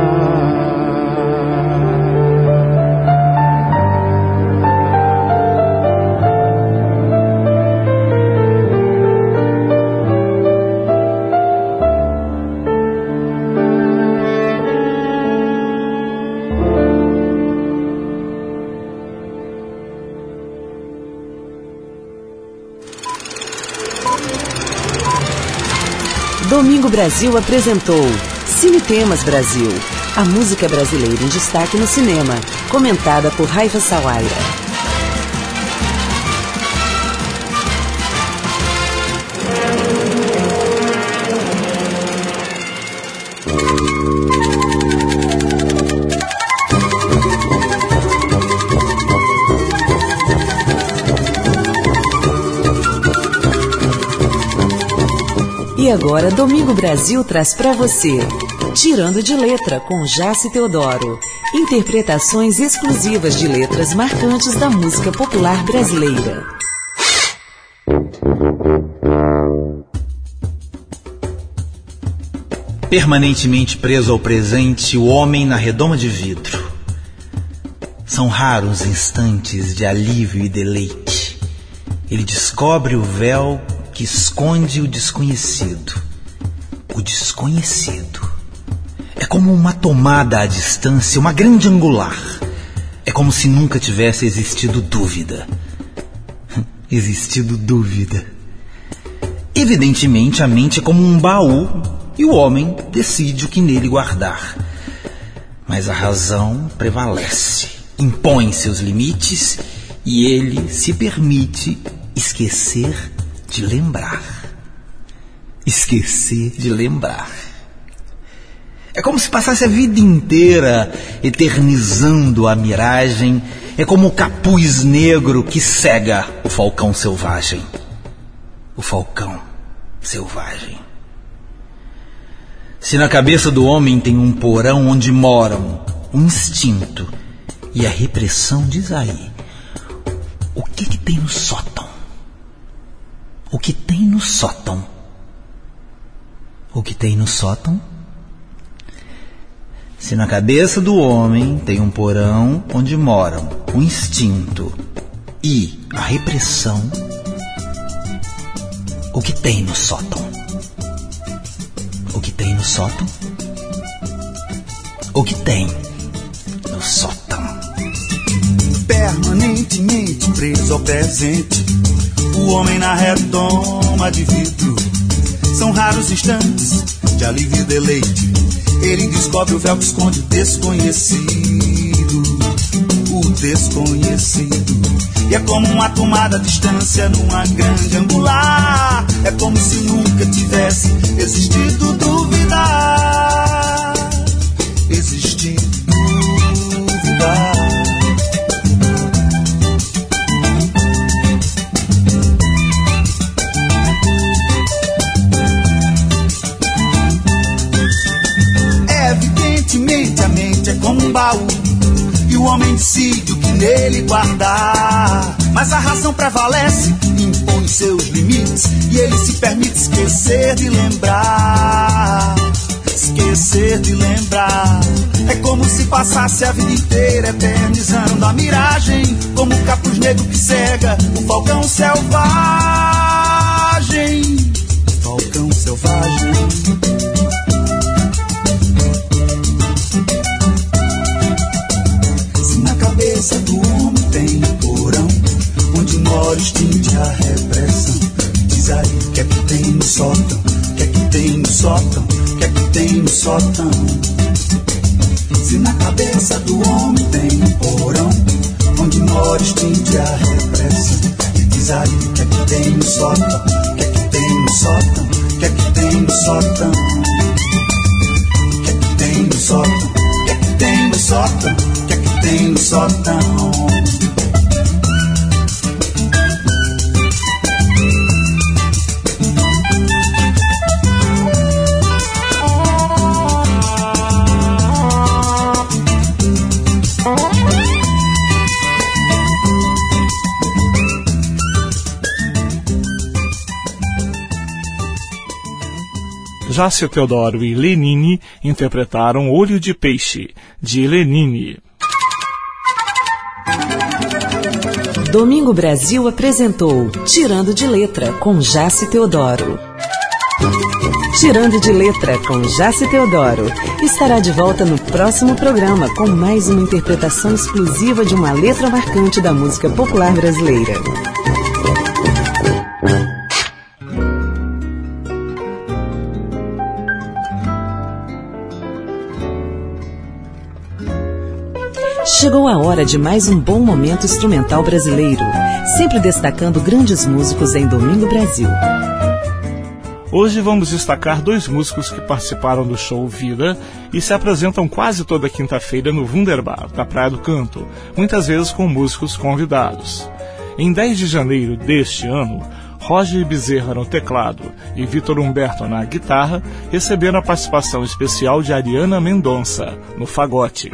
Domingo Brasil apresentou Cine Temas Brasil, a música brasileira em destaque no cinema, comentada por Raiva Sawaia. E agora, Domingo Brasil traz para você Tirando de Letra, com Jaci Teodoro. Interpretações exclusivas de letras marcantes da música popular brasileira. Permanentemente preso ao presente, o homem na redoma de vidro. São raros instantes de alívio e deleite. Ele descobre o véu que esconde o desconhecido. O desconhecido é como uma tomada à distância, uma grande angular. É como se nunca tivesse existido dúvida. Existido dúvida. Evidentemente, a mente é como um baú e o homem decide o que nele guardar. Mas a razão prevalece, impõe seus limites e ele se permite esquecer de lembrar. Esquecer de lembrar. É como se passasse a vida inteira eternizando a miragem. É como o capuz negro que cega o falcão selvagem. O falcão selvagem. Se na cabeça do homem tem um porão onde moram o instinto e a repressão, diz aí, o que tem no sótão? O que tem no sótão? O que tem no sótão? Se na cabeça do homem tem um porão onde moram o instinto e a repressão, o que tem no sótão? O que tem no sótão? O que tem no sótão? Permanentemente preso ao presente, o homem na redoma de vidro. São raros instantes de alívio e deleite. Ele descobre o véu que esconde o desconhecido. O desconhecido. E é como uma tomada à distância numa grande angular. É como se nunca tivesse existido duvidar. Existido duvidar. Evidentemente a mente é como um baú, e o homem decide o que nele guardar. Mas a razão prevalece, impõe seus limites, e ele se permite esquecer de lembrar. Esquecer de lembrar. É como se passasse a vida inteira eternizando a miragem, como o capuz negro que cega o falcão selvagem. Falcão selvagem. Cabeça do homem tem um porão onde mora o instinto e a repressão. Diz aí o que é que tem no sótão, o que é que tem no sótão, o que é que tem no sótão. Se na cabeça do homem tem um porão onde mora o instinto e a repressão. Diz aí o que é que tem no sótão, o que é que tem no sótão, o que é que tem no sótão. O que é que tem no sótão, o que é que tem no sótão, tem no sótão. Jácio Teodoro e Lenine interpretaram Olho de Peixe, de Lenine. Domingo Brasil apresentou Tirando de Letra, com Jácio Teodoro. Tirando de Letra, com Jácio Teodoro, estará de volta no próximo programa com mais uma interpretação exclusiva de uma letra marcante da música popular brasileira. Chegou a hora de mais um bom momento instrumental brasileiro, sempre destacando grandes músicos em Domingo Brasil. Hoje vamos destacar dois músicos que participaram do show Vida e se apresentam quase toda quinta-feira no Wunderbar, da Praia do Canto, muitas vezes com músicos convidados. Em 10 de janeiro deste ano, Roger Bezerra no teclado e Vitor Humberto na guitarra receberam a participação especial de Ariana Mendonça, no fagote.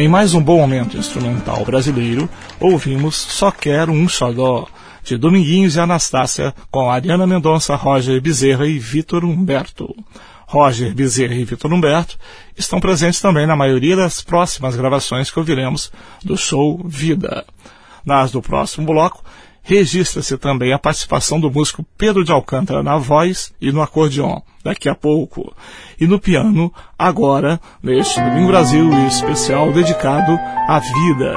Em mais um bom momento instrumental brasileiro, ouvimos Só Quero um Xodó, de Dominguinhos e Anastácia, com Ariana Mendonça, Roger Bezerra e Vitor Humberto. Roger Bezerra e Vitor Humberto estão presentes também na maioria das próximas gravações que ouviremos do show Vida. Nas do próximo bloco, registra-se também a participação do músico Pedro de Alcântara na voz e no acordeon, daqui a pouco. E no piano, agora, neste Domingo Brasil especial dedicado à vida.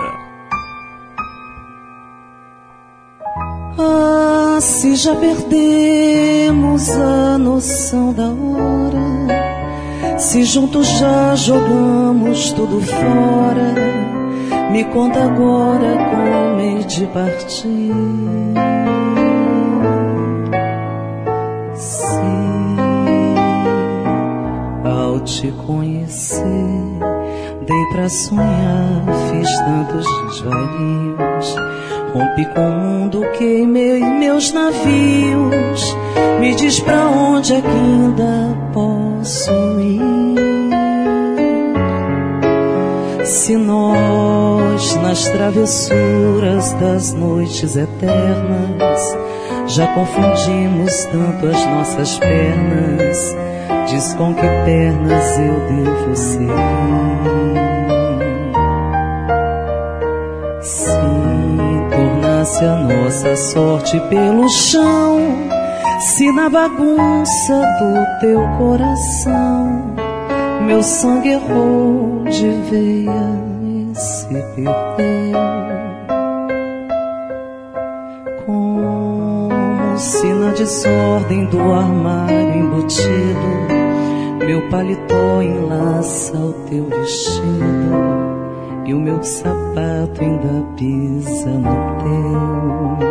Ah, se já perdemos a noção da hora, se juntos já jogamos tudo fora, me conta agora como hei de partir. Se ao te conhecer dei pra sonhar, fiz tantos desvarios, rompi com o mundo, queimei meus navios, me diz pra onde é que ainda posso ir. Se nós, nas travessuras das noites eternas, já confundimos tanto as nossas pernas, diz com que pernas eu devo seguir. Se tornasse a nossa sorte pelo chão, se na bagunça do teu coração meu sangue errou de veia e se perdeu, como se na desordem do armário embutido meu paletó enlaça o teu vestido e o meu sapato ainda pisa no teu.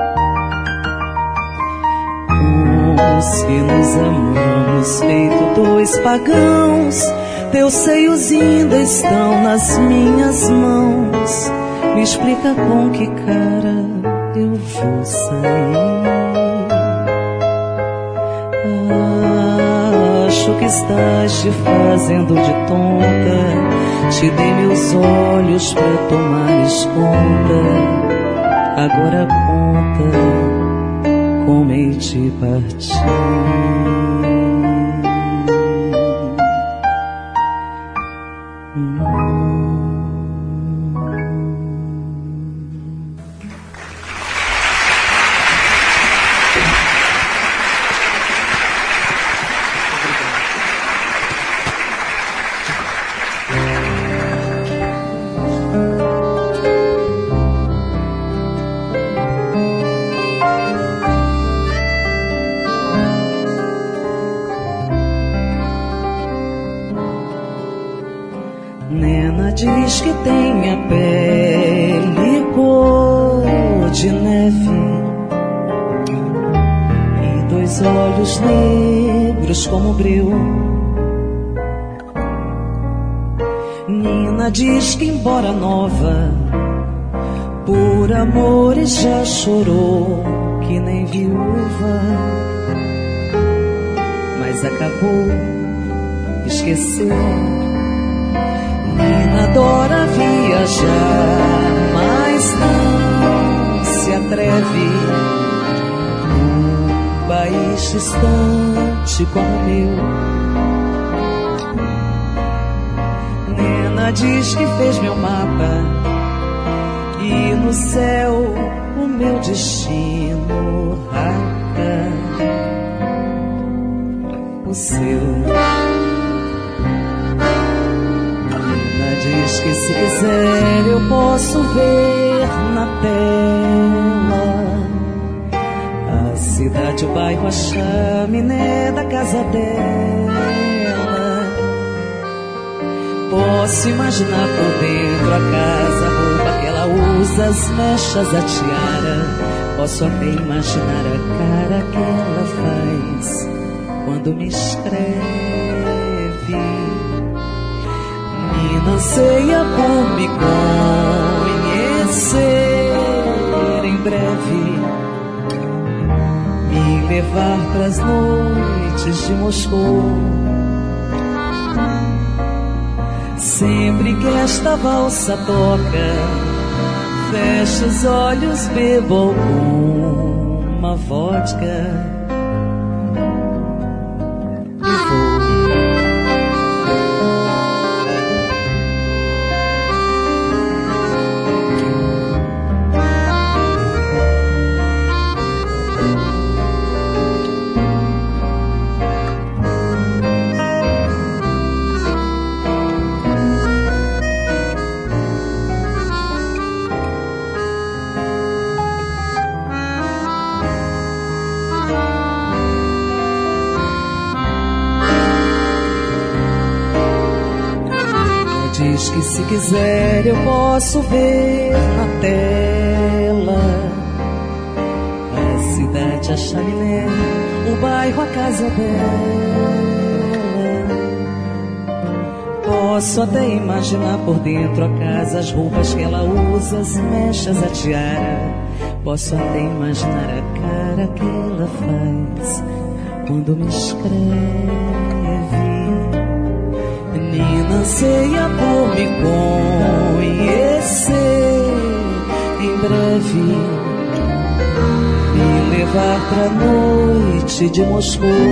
Como se nos amamos feito dois pagãos, teus seios ainda estão nas minhas mãos, me explica com que cara eu vou sair. Acho que estás te fazendo de tonta, te dei meus olhos pra tomares conta, agora conta como hei de partir. Diz que tem a pele cor de neve e dois olhos negros como breu. Nina diz que embora nova, por amores já chorou que nem viúva, mas acabou, esqueceu. Nina adora viajar, mas não se atreve num país distante como o meu. Nina diz que fez meu mapa e no céu o meu destino rata o seu. Diz que se quiser eu posso ver na tela a cidade, o bairro, a chaminé da casa dela. Posso imaginar por dentro a casa, a roupa que ela usa, as mechas, a tiara. Posso até imaginar a cara que ela faz quando me escreve. Nina anseia por me conhecer em breve, me levar pras noites de Moscou. Sempre que esta valsa toca, fecho os olhos, bebo alguma vodka e vou. Diz que se quiser eu posso ver na tela a cidade, a chaminé, o bairro, a casa dela. Posso até imaginar por dentro a casa, as roupas que ela usa, as mechas, a tiara. Posso até imaginar a cara que ela faz quando me escreve. Menina, anseia por me conhecer em breve, me levar pra noite de Moscou.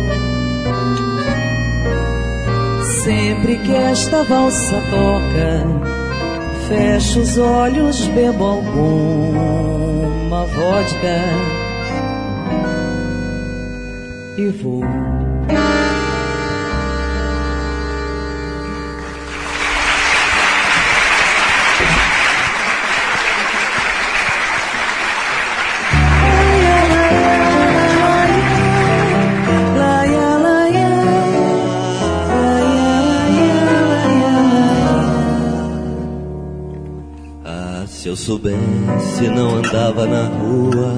Sempre que esta valsa toca, fecho os olhos, bebo alguma vodka e vou. Se eu soubesse, não andava na rua,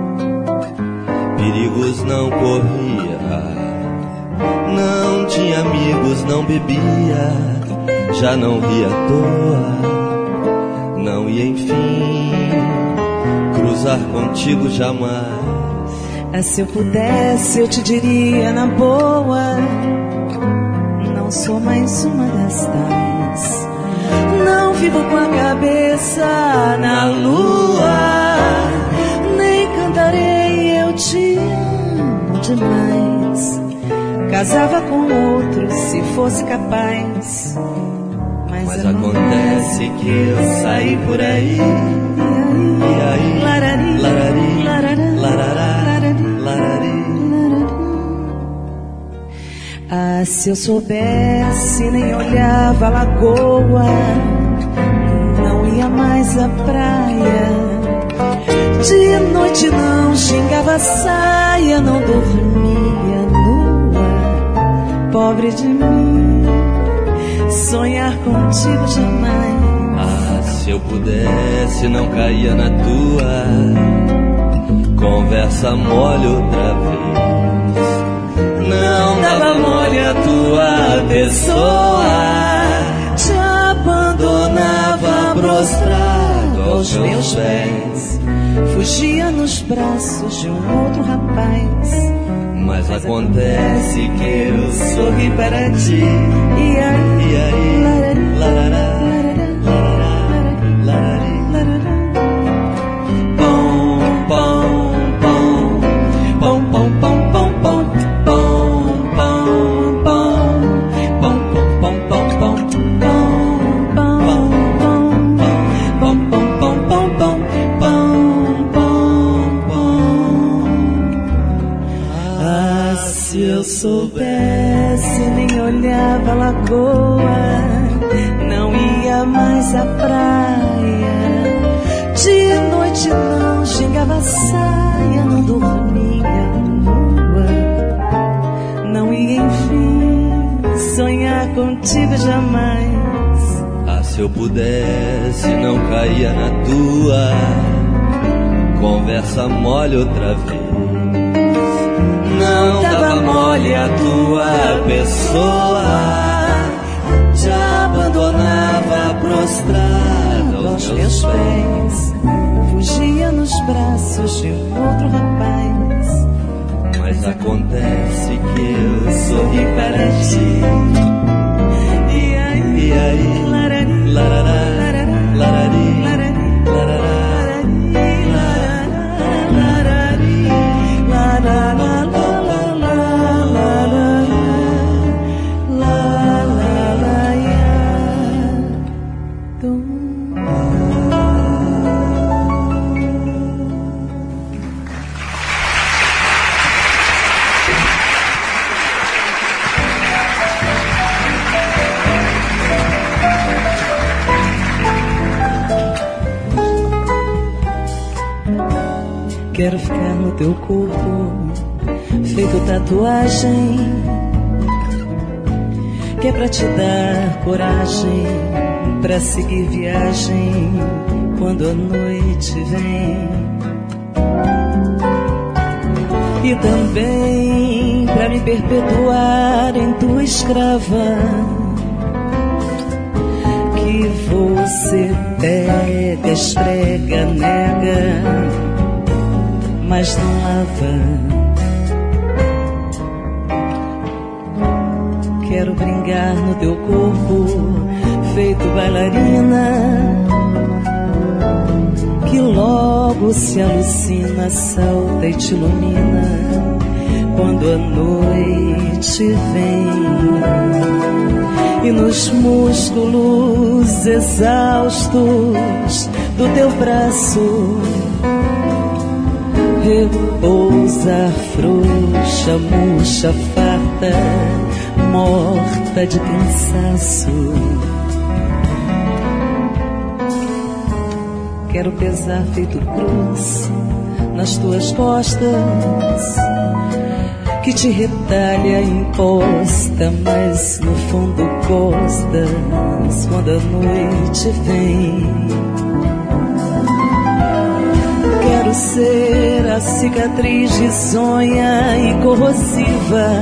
perigos não corria, não tinha amigos, não bebia, já não ria à toa, não ia enfim cruzar contigo jamais. Se eu pudesse eu te diria na boa, não sou mais uma das tais, não vivo com a cabeça na lua, nem cantarei eu te amo demais. Casava com outro se fosse capaz, mas acontece que eu saí por aí, e aí, larari, larari, larari, larari. Ah, se eu soubesse, nem olhava a lagoa, não ia mais à praia. De noite não xingava a saia, não dormia nua. Pobre de mim, sonhar contigo jamais. Ah, se eu pudesse, não caía na tua conversa mole outra vez. Não dava mole a tua pessoa, te abandonava prostrado aos meus pés, fugia nos braços de um outro rapaz. Mas acontece que eu sorri para ti, e aí, larará, larari, pom, pom, pom, pom, pom, pom, pom, pom. Se eu soubesse, nem olhava a lagoa, não ia mais à praia. De noite não xingava a saia, não dormia nua, não ia enfim sonhar contigo jamais. Ah, se eu pudesse, não caía na tua conversa mole outra vez. Não dava mole a tua pessoa, te abandonava prostrado aos meus pés, fugia nos braços de um outro rapaz. Mas acontece que eu sorri para ti, e aí, Quero ficar no teu corpo, feito tatuagem, que é pra te dar coragem, pra seguir viagem quando a noite vem. E também pra me perpetuar em tua escrava, que você pega, esfrega, nega, mas não lava. Quero brincar no teu corpo, feito bailarina, que logo se alucina, salta e te ilumina quando a noite vem. E nos músculos exaustos do teu braço repousa, frouxa, murcha, farta, morta de cansaço. Quero pesar feito cruz nas tuas costas, que te retalha imposta, mas no fundo gostas quando a noite vem. Quero ser a cicatriz risonha e corrosiva,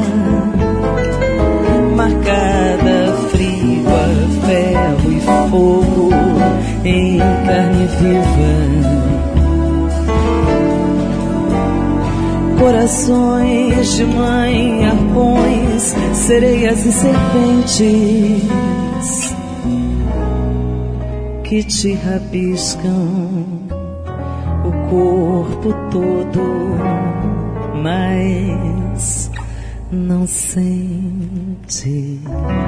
marcada, frio, a ferro e fogo em carne viva. Corações de mãe, arpões, sereias e serpentes que te rabiscam o corpo todo, mas não sentes.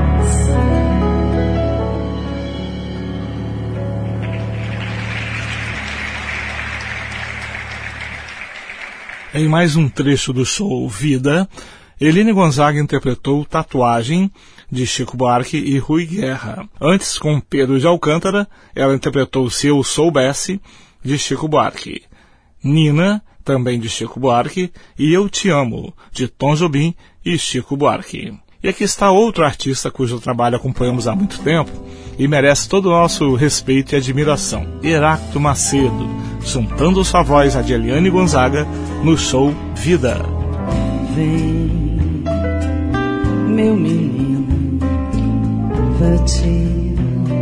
Em mais um trecho do show Vida, Eline Gonzaga interpretou Tatuagem, de Chico Buarque e Rui Guerra. Antes, com Pedro de Alcântara, ela interpretou Se Eu Soubesse, de Chico Buarque. Nina, também de Chico Buarque, e Eu Te Amo, de Tom Jobim e Chico Buarque. E aqui está outro artista cujo trabalho acompanhamos há muito tempo e merece todo o nosso respeito e admiração. Heráclito Macedo, juntando sua voz à de Eliane Gonzaga no show Vida. Vem, meu menino, vadio.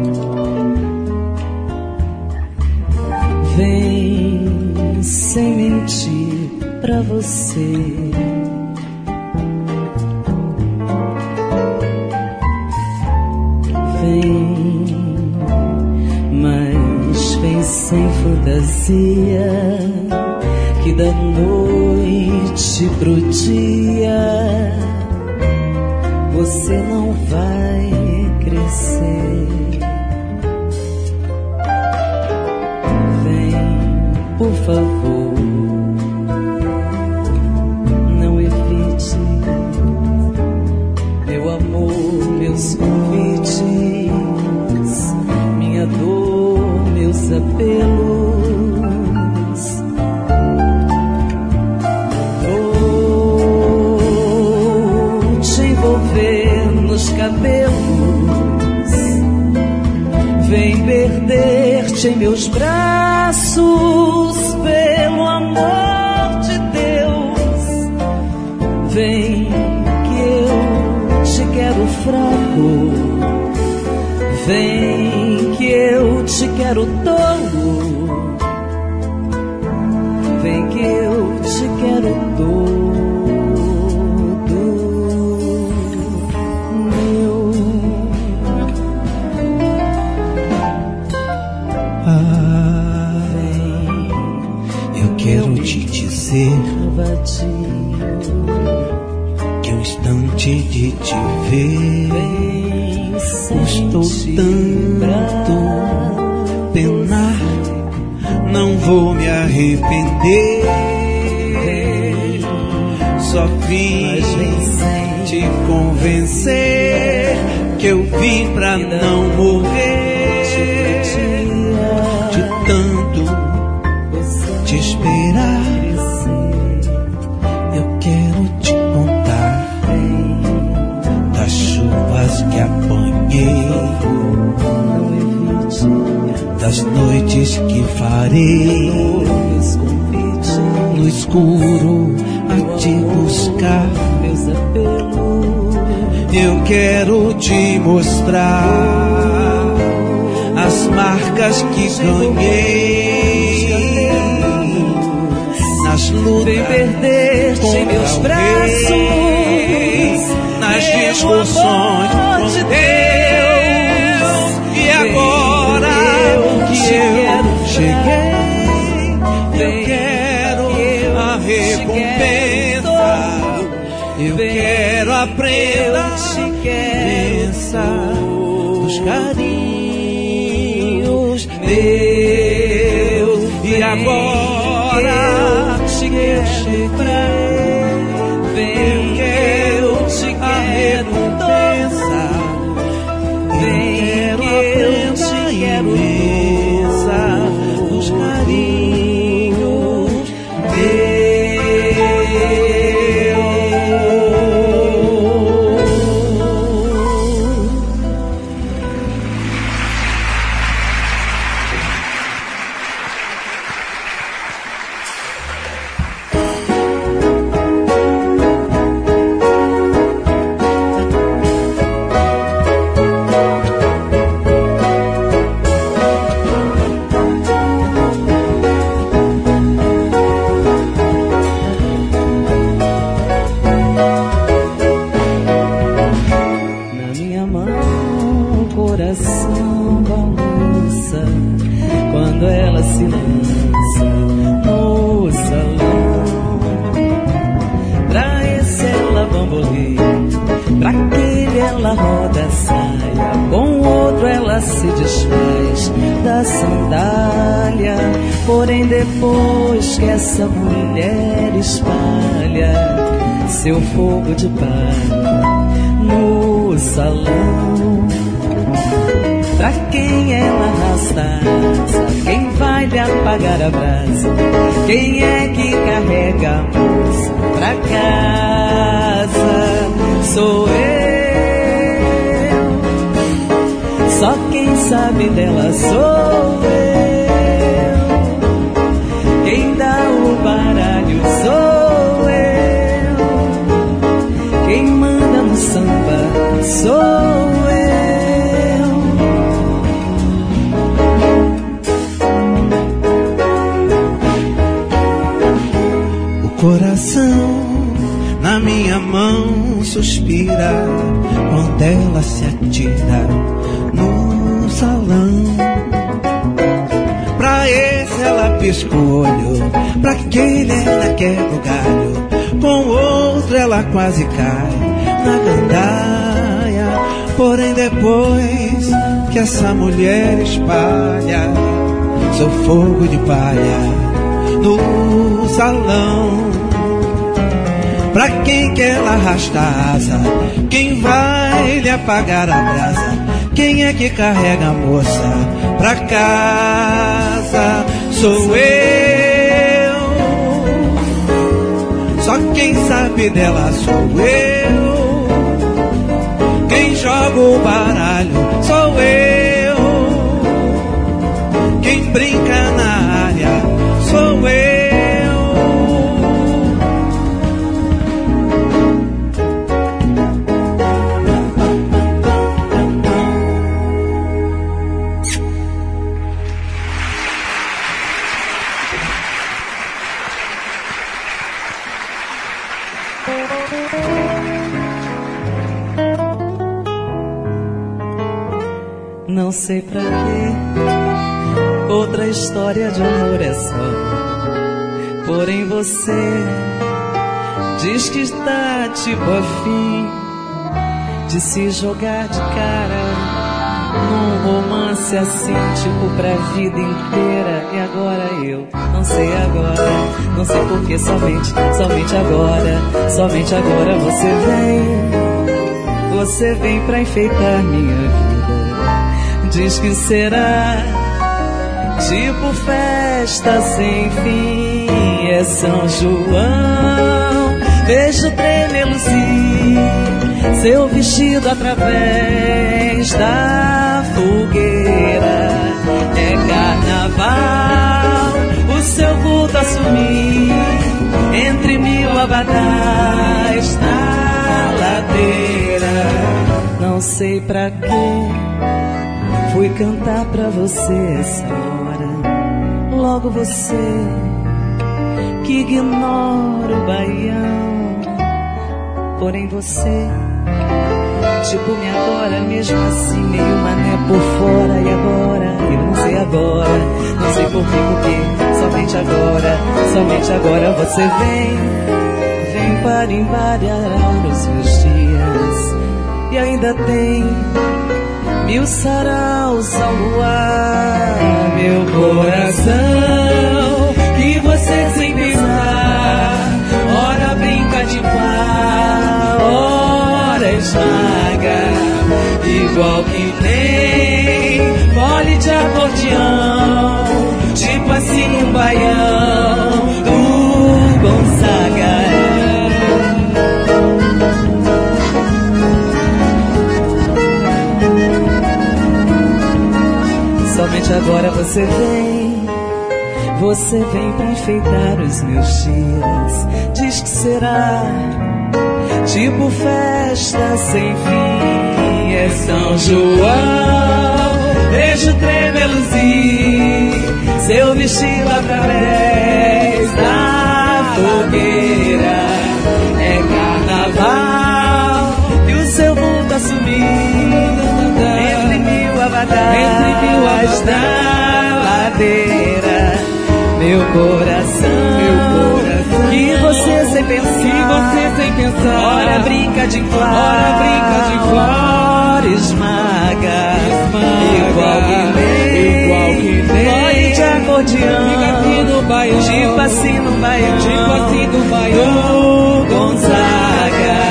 Vem sem mentir pra você. Vem, mas vem sem fantasia, que da noite pro dia você não vai crescer. Vem, por favor, não evite, meu amor, meus convites, minha dor, meus apelos. Vou te envolver nos cabelos, vem perder-te em meus braços, pelo amor de Deus. Vem que eu te quero fraco, vem que eu te quero tolo, vem que eu te quero todo. instante de te ver, custou tanto penar, não vou me arrepender. Só vim te convencer que eu vim pra não morrer, de tanto te esperar. Eu quero te contar das chuvas que apanhei, das noites que farei no escuro a te buscar. Eu quero te mostrar as marcas que ganhei nas lutas, perder-te em meus braços, nas discussões com Deus. E agora que eu cheguei, eu quero a recompensa. Eu quero a presença dos carinhos meus. E agora cheguei, eu quero a recompensa. Eu quero a presença dos carinhos meus. Porém depois que essa mulher espalha seu fogo de palha no salão, pra quem ela arrasta, quem vai lhe apagar a brasa? Quem é que carrega a moça pra casa? Sou eu, só quem sabe dela sou eu. Quem dá o baralho sou eu, quem manda no samba sou eu. O coração na minha mão suspira quando ela se atira no salão. Pra esse ela pisca o olho, pra aquele ela quebra o galho, com o outro ela quase cai na gandaia. Porém depois que essa mulher espalha seu fogo de palha no salão, pra quem que ela arrasta a asa? Quem vai lhe apagar a brasa? Quem é que carrega a moça pra casa? Sou eu, só quem sabe dela sou eu. Quem joga o baralho sou eu, quem brinca na área sou eu. Não sei pra quê, outra história de amor é só. Porém você Diz que está tipo afim de se jogar de cara num romance assim, tipo pra vida inteira. E agora eu não sei agora, não sei porque somente agora você vem pra enfeitar minha vida. Diz que será tipo festa sem fim, é São João. Vejo tremuluzir seu vestido através da fogueira. É carnaval, o seu vulto assumir entre mil abadás na ladeira. Não sei pra quê fui cantar pra você essa hora. Logo você que ignora o baião. Porém você tipo me adora mesmo assim, meio mané por fora. E agora, eu não sei agora, não sei porquê, somente agora você vem para embaralhar os meus dias. E ainda tem 1000 saraus ao luar, meu coração, que você sem pensar, ora brinca de pá, ora esmaga, igual que nem fole de acordeão, tipo assim um baião do Gonzaga. Somente agora você vem pra enfeitar os meus dias. Diz que será tipo festa sem fim, é São João. Vejo tremuluzir seu vestido através da fogueira. É carnaval e o seu vulto assumir entre mil abadás da ladeira. Meu coração, que você sem pensar, ora brinca de flor, esmaga, igual que nem fole de acordeão, tipo assim no baião do Gonzaga.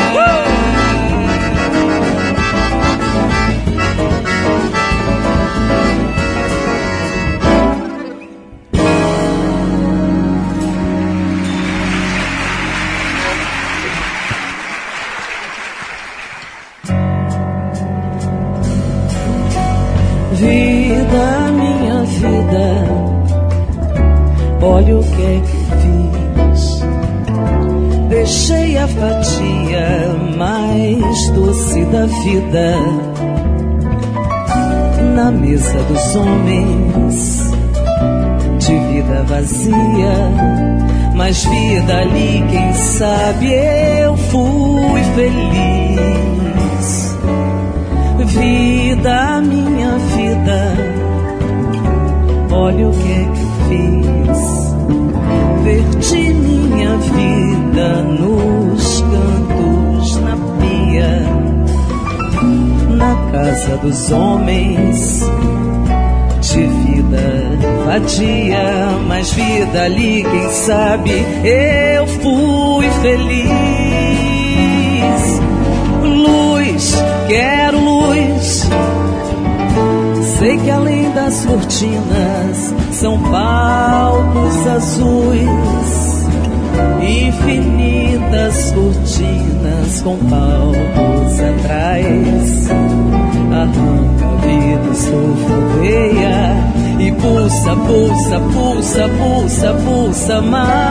Vida, minha vida, olha o que é que fiz. Deixei a fatia mais doce da vida na mesa dos homens, de vida vazia, mas vida ali, quem sabe eu fui feliz. Vida, minha vida, olha o que é que fiz. Perdi minha vida nos cantos, na pia, na casa dos homens, de vida vadia, mas vida ali, quem sabe eu fui feliz. Luz, quero luz. Sei que além das cortinas são palcos azuis, infinitas cortinas com palcos atrás. Arranca a vida, escova e pulsa, pulsa, pulsa, pulsa, pulsa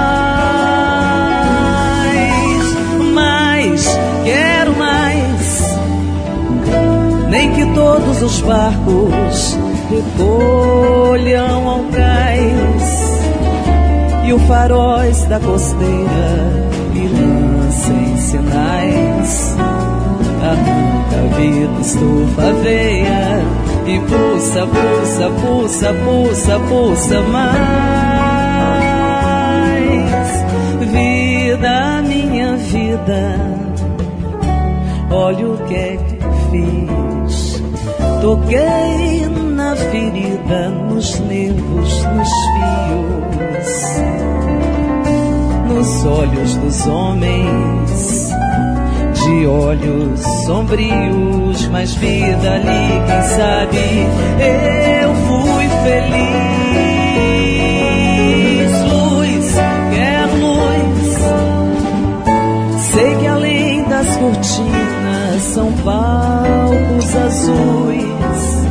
mais, quero mais. Nem que todos os barcos recolham ao cais e o faróis da costeira me lancem sinais. Arranca a vida, estufa a veia e pulsa, pulsa, pulsa, pulsa, pulsa mais. Vida minha, vida. Olha o que é que fiz. Toquei na ferida, nos nervos, nos fios, nos olhos dos homens, de olhos sombrios, mas vida ali, quem sabe eu fui feliz. Luz, quer luz, sei que além das cortinas são palcos azuis,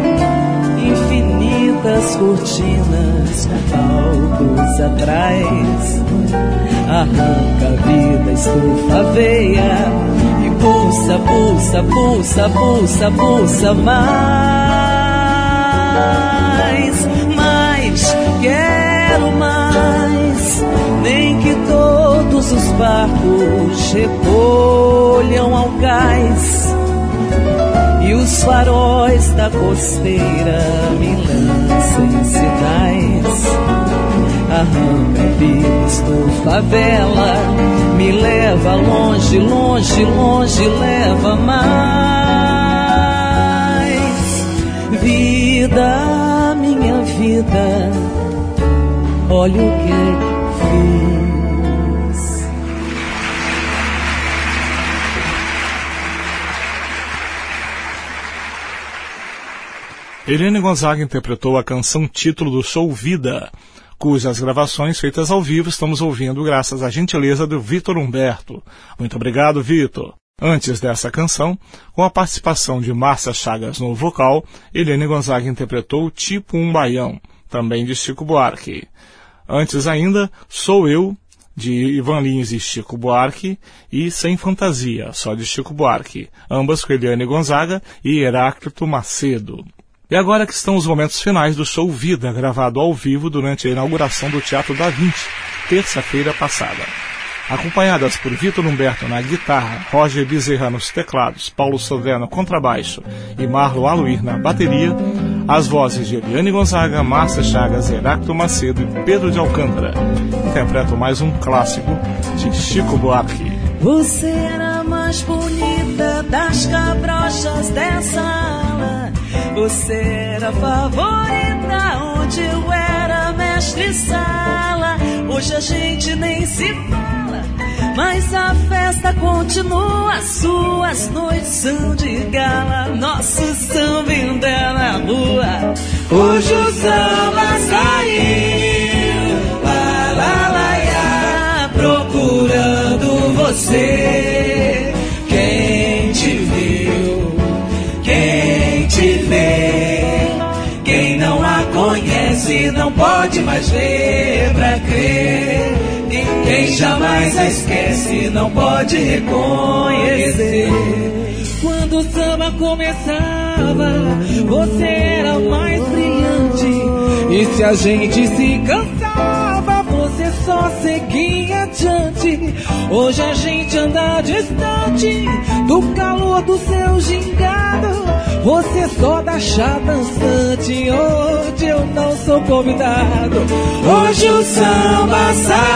infinitas cortinas com palcos atrás. Arranca a vida, estufa a veia e pulsa, pulsa, pulsa, pulsa, pulsa mais, mais, quero mais. Nem que todos os barcos recolham ao cais e os faróis da costeira me lancem sinais. Arranca a vida, estufa a vela, me leva longe, longe, longe, leva mais. Vida, minha vida, olha o que fiz. Eliane Gonzaga interpretou a canção título do show Vida, cujas gravações feitas ao vivo estamos ouvindo graças à gentileza do Vitor Humberto. Muito obrigado, Vitor. Antes dessa canção, com a participação de Márcia Chagas no vocal, Eliane Gonzaga interpretou Tipo um Baião, também de Chico Buarque. Antes ainda, Sou Eu, de Ivan Lins e Chico Buarque, e Sem Fantasia, só de Chico Buarque, ambas com Eliane Gonzaga e Heráclito Macedo. E agora que estão os momentos finais do show Vida, gravado ao vivo durante a inauguração do Teatro Da Vinci, terça-feira passada. Acompanhadas por Vitor Humberto na guitarra, Roger Bezerra nos teclados, Paulo Sodré no contrabaixo e Marlon Aluir na bateria, as vozes de Eliane Gonzaga, Márcia Chagas, Heráclito Macedo e Pedro de Alcântara interpretam mais um clássico de Chico Buarque. Você era a mais bonita das cabrochas dessa ala. Você era a favorita onde eu era mestre-sala. Hoje a gente nem se fala, mas a festa continua. Suas noites são de gala, nossos samba ainda na rua. Hoje o samba saiu, lá, lá, lá, lá, procurando você. Quem te viu, quem te vê, quem não a conhece não pode mais ver pra crer. Quem jamais a esquece não pode reconhecer. Quando o samba começava, você era mais brilhante. E se a gente se cansava, você só seguia adiante. Hoje a gente anda distante do calor do seu gingado. Você só dá chá dançante. Hoje eu não sou convidado. Hoje o samba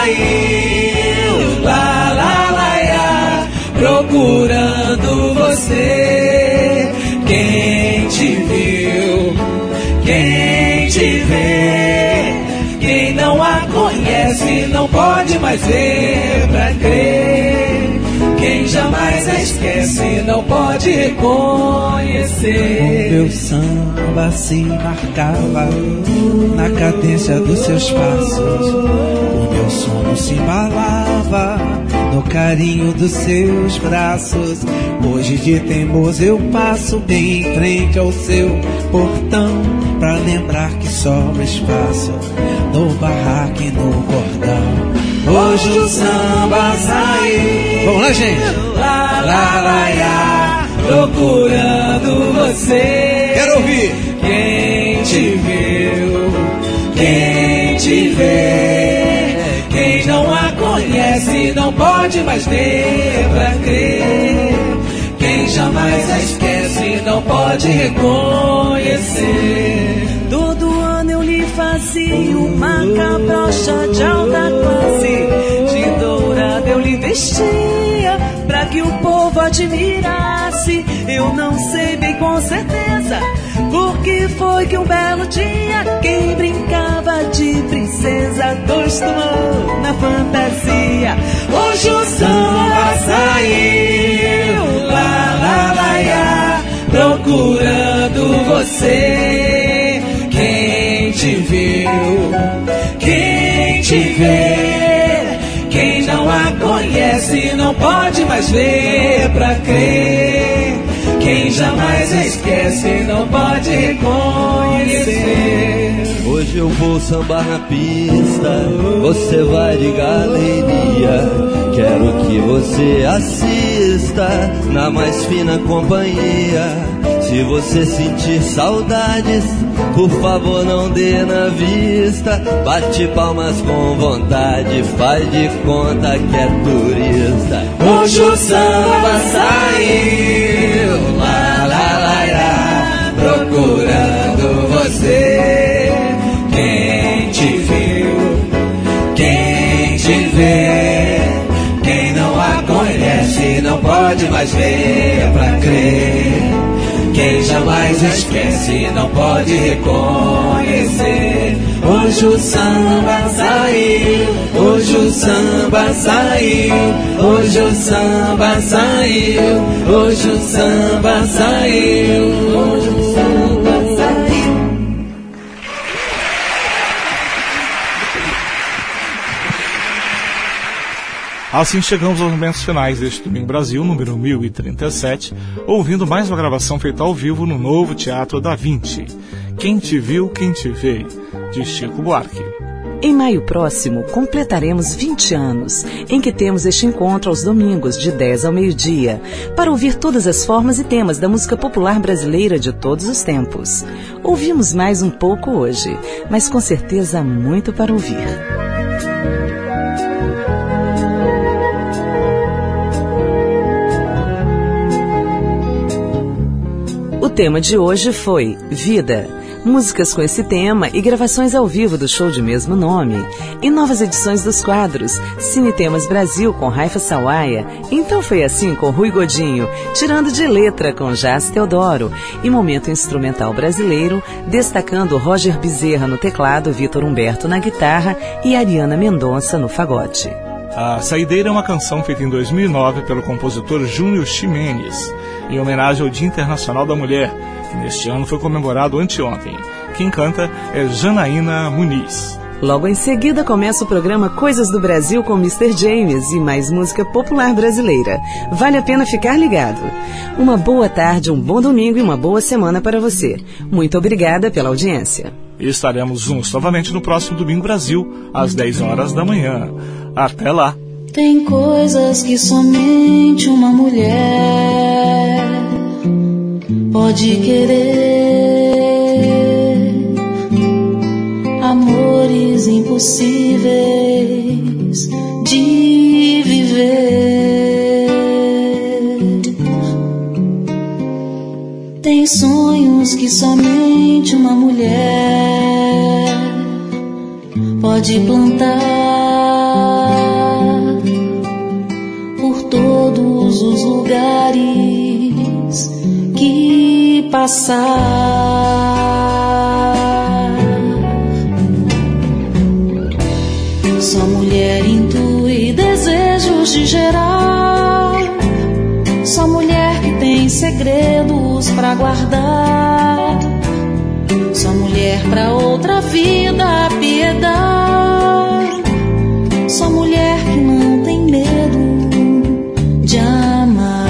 saiu, lá, lá, lá, lá, procurando você. Quem te viu, quem te vê, quem não a conhece não pode mais ver pra crer. Quem jamais a esquece não pode reconhecer. O meu samba se marcava na cadência dos seus passos. O meu sono se embalava no carinho dos seus braços. Hoje de teimoso eu passo bem em frente ao seu portão, pra lembrar que sobra espaço no barraco e no cordão. Hoje o samba saiu. Vamos lá, gente. Lá, lá, lá, lá, procurando você. Quero ouvir. Quem te viu, quem te vê, quem não a conhece não pode mais ver pra crer. Quem jamais a esquece não pode reconhecer. Todo ano eu lhe fazia uma cabrocha de alta classe, de dourado eu lhe vestia pra que o povo admirasse. Eu não sei bem com certeza porque foi que um belo dia quem brincava de princesa acostumou na fantasia. Hoje o samba saiu, lá, lá, lá, lá, procurando você. Quem te viu, quem te vê, quem não a conhece não pode mais ver pra crer. Quem jamais esquece não pode reconhecer. Hoje eu vou sambar na pista, você vai de galeria. Quero que você assista na mais fina companhia. Se você sentir saudades, por favor não dê na vista. Bate palmas com vontade, faz de conta que é turista. Hoje o samba saiu, lá, lá, lá, lá, procurando você. Quem te viu, quem te vê, quem não a conhece não pode mais ver pra crer. Quem jamais esquece não pode reconhecer. Hoje o samba saiu, hoje o samba saiu, hoje o samba saiu, hoje o samba saiu, hoje o samba saiu. Assim chegamos aos momentos finais deste Domingo Brasil, número 1037, ouvindo mais uma gravação feita ao vivo no novo Teatro da Vinci. Quem te viu, quem te vê, de Chico Buarque. Em maio próximo, completaremos 20 anos, em que temos este encontro aos domingos, de 10 ao meio-dia, para ouvir todas as formas e temas da música popular brasileira de todos os tempos. Ouvimos mais um pouco hoje, mas com certeza há muito para ouvir. O tema de hoje foi Vida. Músicas com esse tema e gravações ao vivo do show de mesmo nome. E novas edições dos quadros Cine Temas Brasil com Raifa Sawaia. Então foi assim com Rui Godinho, tirando de letra com Jazz Teodoro. E momento instrumental brasileiro, destacando Roger Bezerra no teclado, Vitor Humberto na guitarra e Ariana Mendonça no fagote. A Saideira é uma canção feita em 2009 pelo compositor Júnior Ximenes, em homenagem ao Dia Internacional da Mulher, que neste ano foi comemorado anteontem. Quem canta é Janaína Muniz. Logo em seguida começa o programa Coisas do Brasil com Mr. James e mais música popular brasileira. Vale a pena ficar ligado. Uma boa tarde, um bom domingo e uma boa semana para você. Muito obrigada pela audiência. E estaremos juntos novamente no próximo Domingo Brasil, às 10 horas da manhã. Até lá! Tem coisas que somente uma mulher pode querer, amores impossíveis de viver. Tem sonhos que somente uma mulher pode plantar por todos os lugares que passar. Só mulher intui desejos de gerar. Só mulher que tem segredos pra guardar. Só mulher pra outra vida piedade. Só mulher que não tem medo de amar.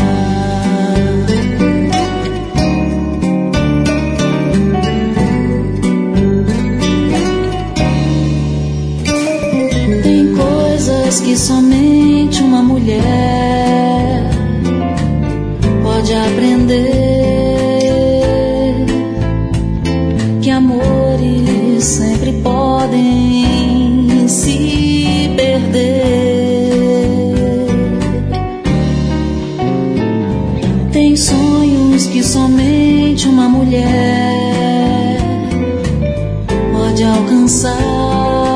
Tem coisas que somente uma mulher pode aprender, que amores sempre podem se perder. Tem sonhos que somente uma mulher pode alcançar.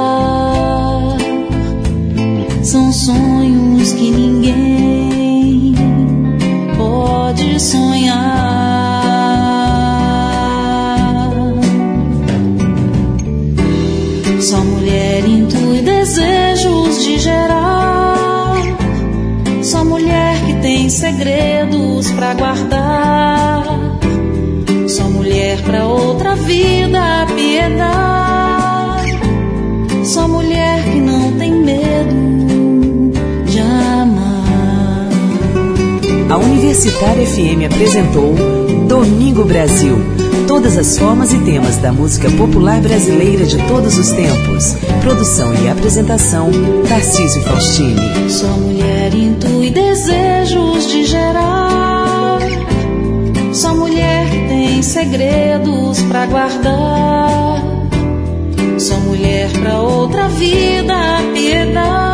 São sonhos que ninguém de sonhar. Só mulher intui desejos de gerar. Só mulher que tem segredos pra guardar. Só mulher pra outra vida piedade. Só mulher que não tem medo de amar. A Universitária FM apresentou Domingo Brasil. Todas as formas e temas da música popular brasileira de todos os tempos. Produção e apresentação, Tarcísio Faustini. Só mulher intui desejos de gerar. Só mulher que tem segredos pra guardar. Só mulher pra outra vida piedade.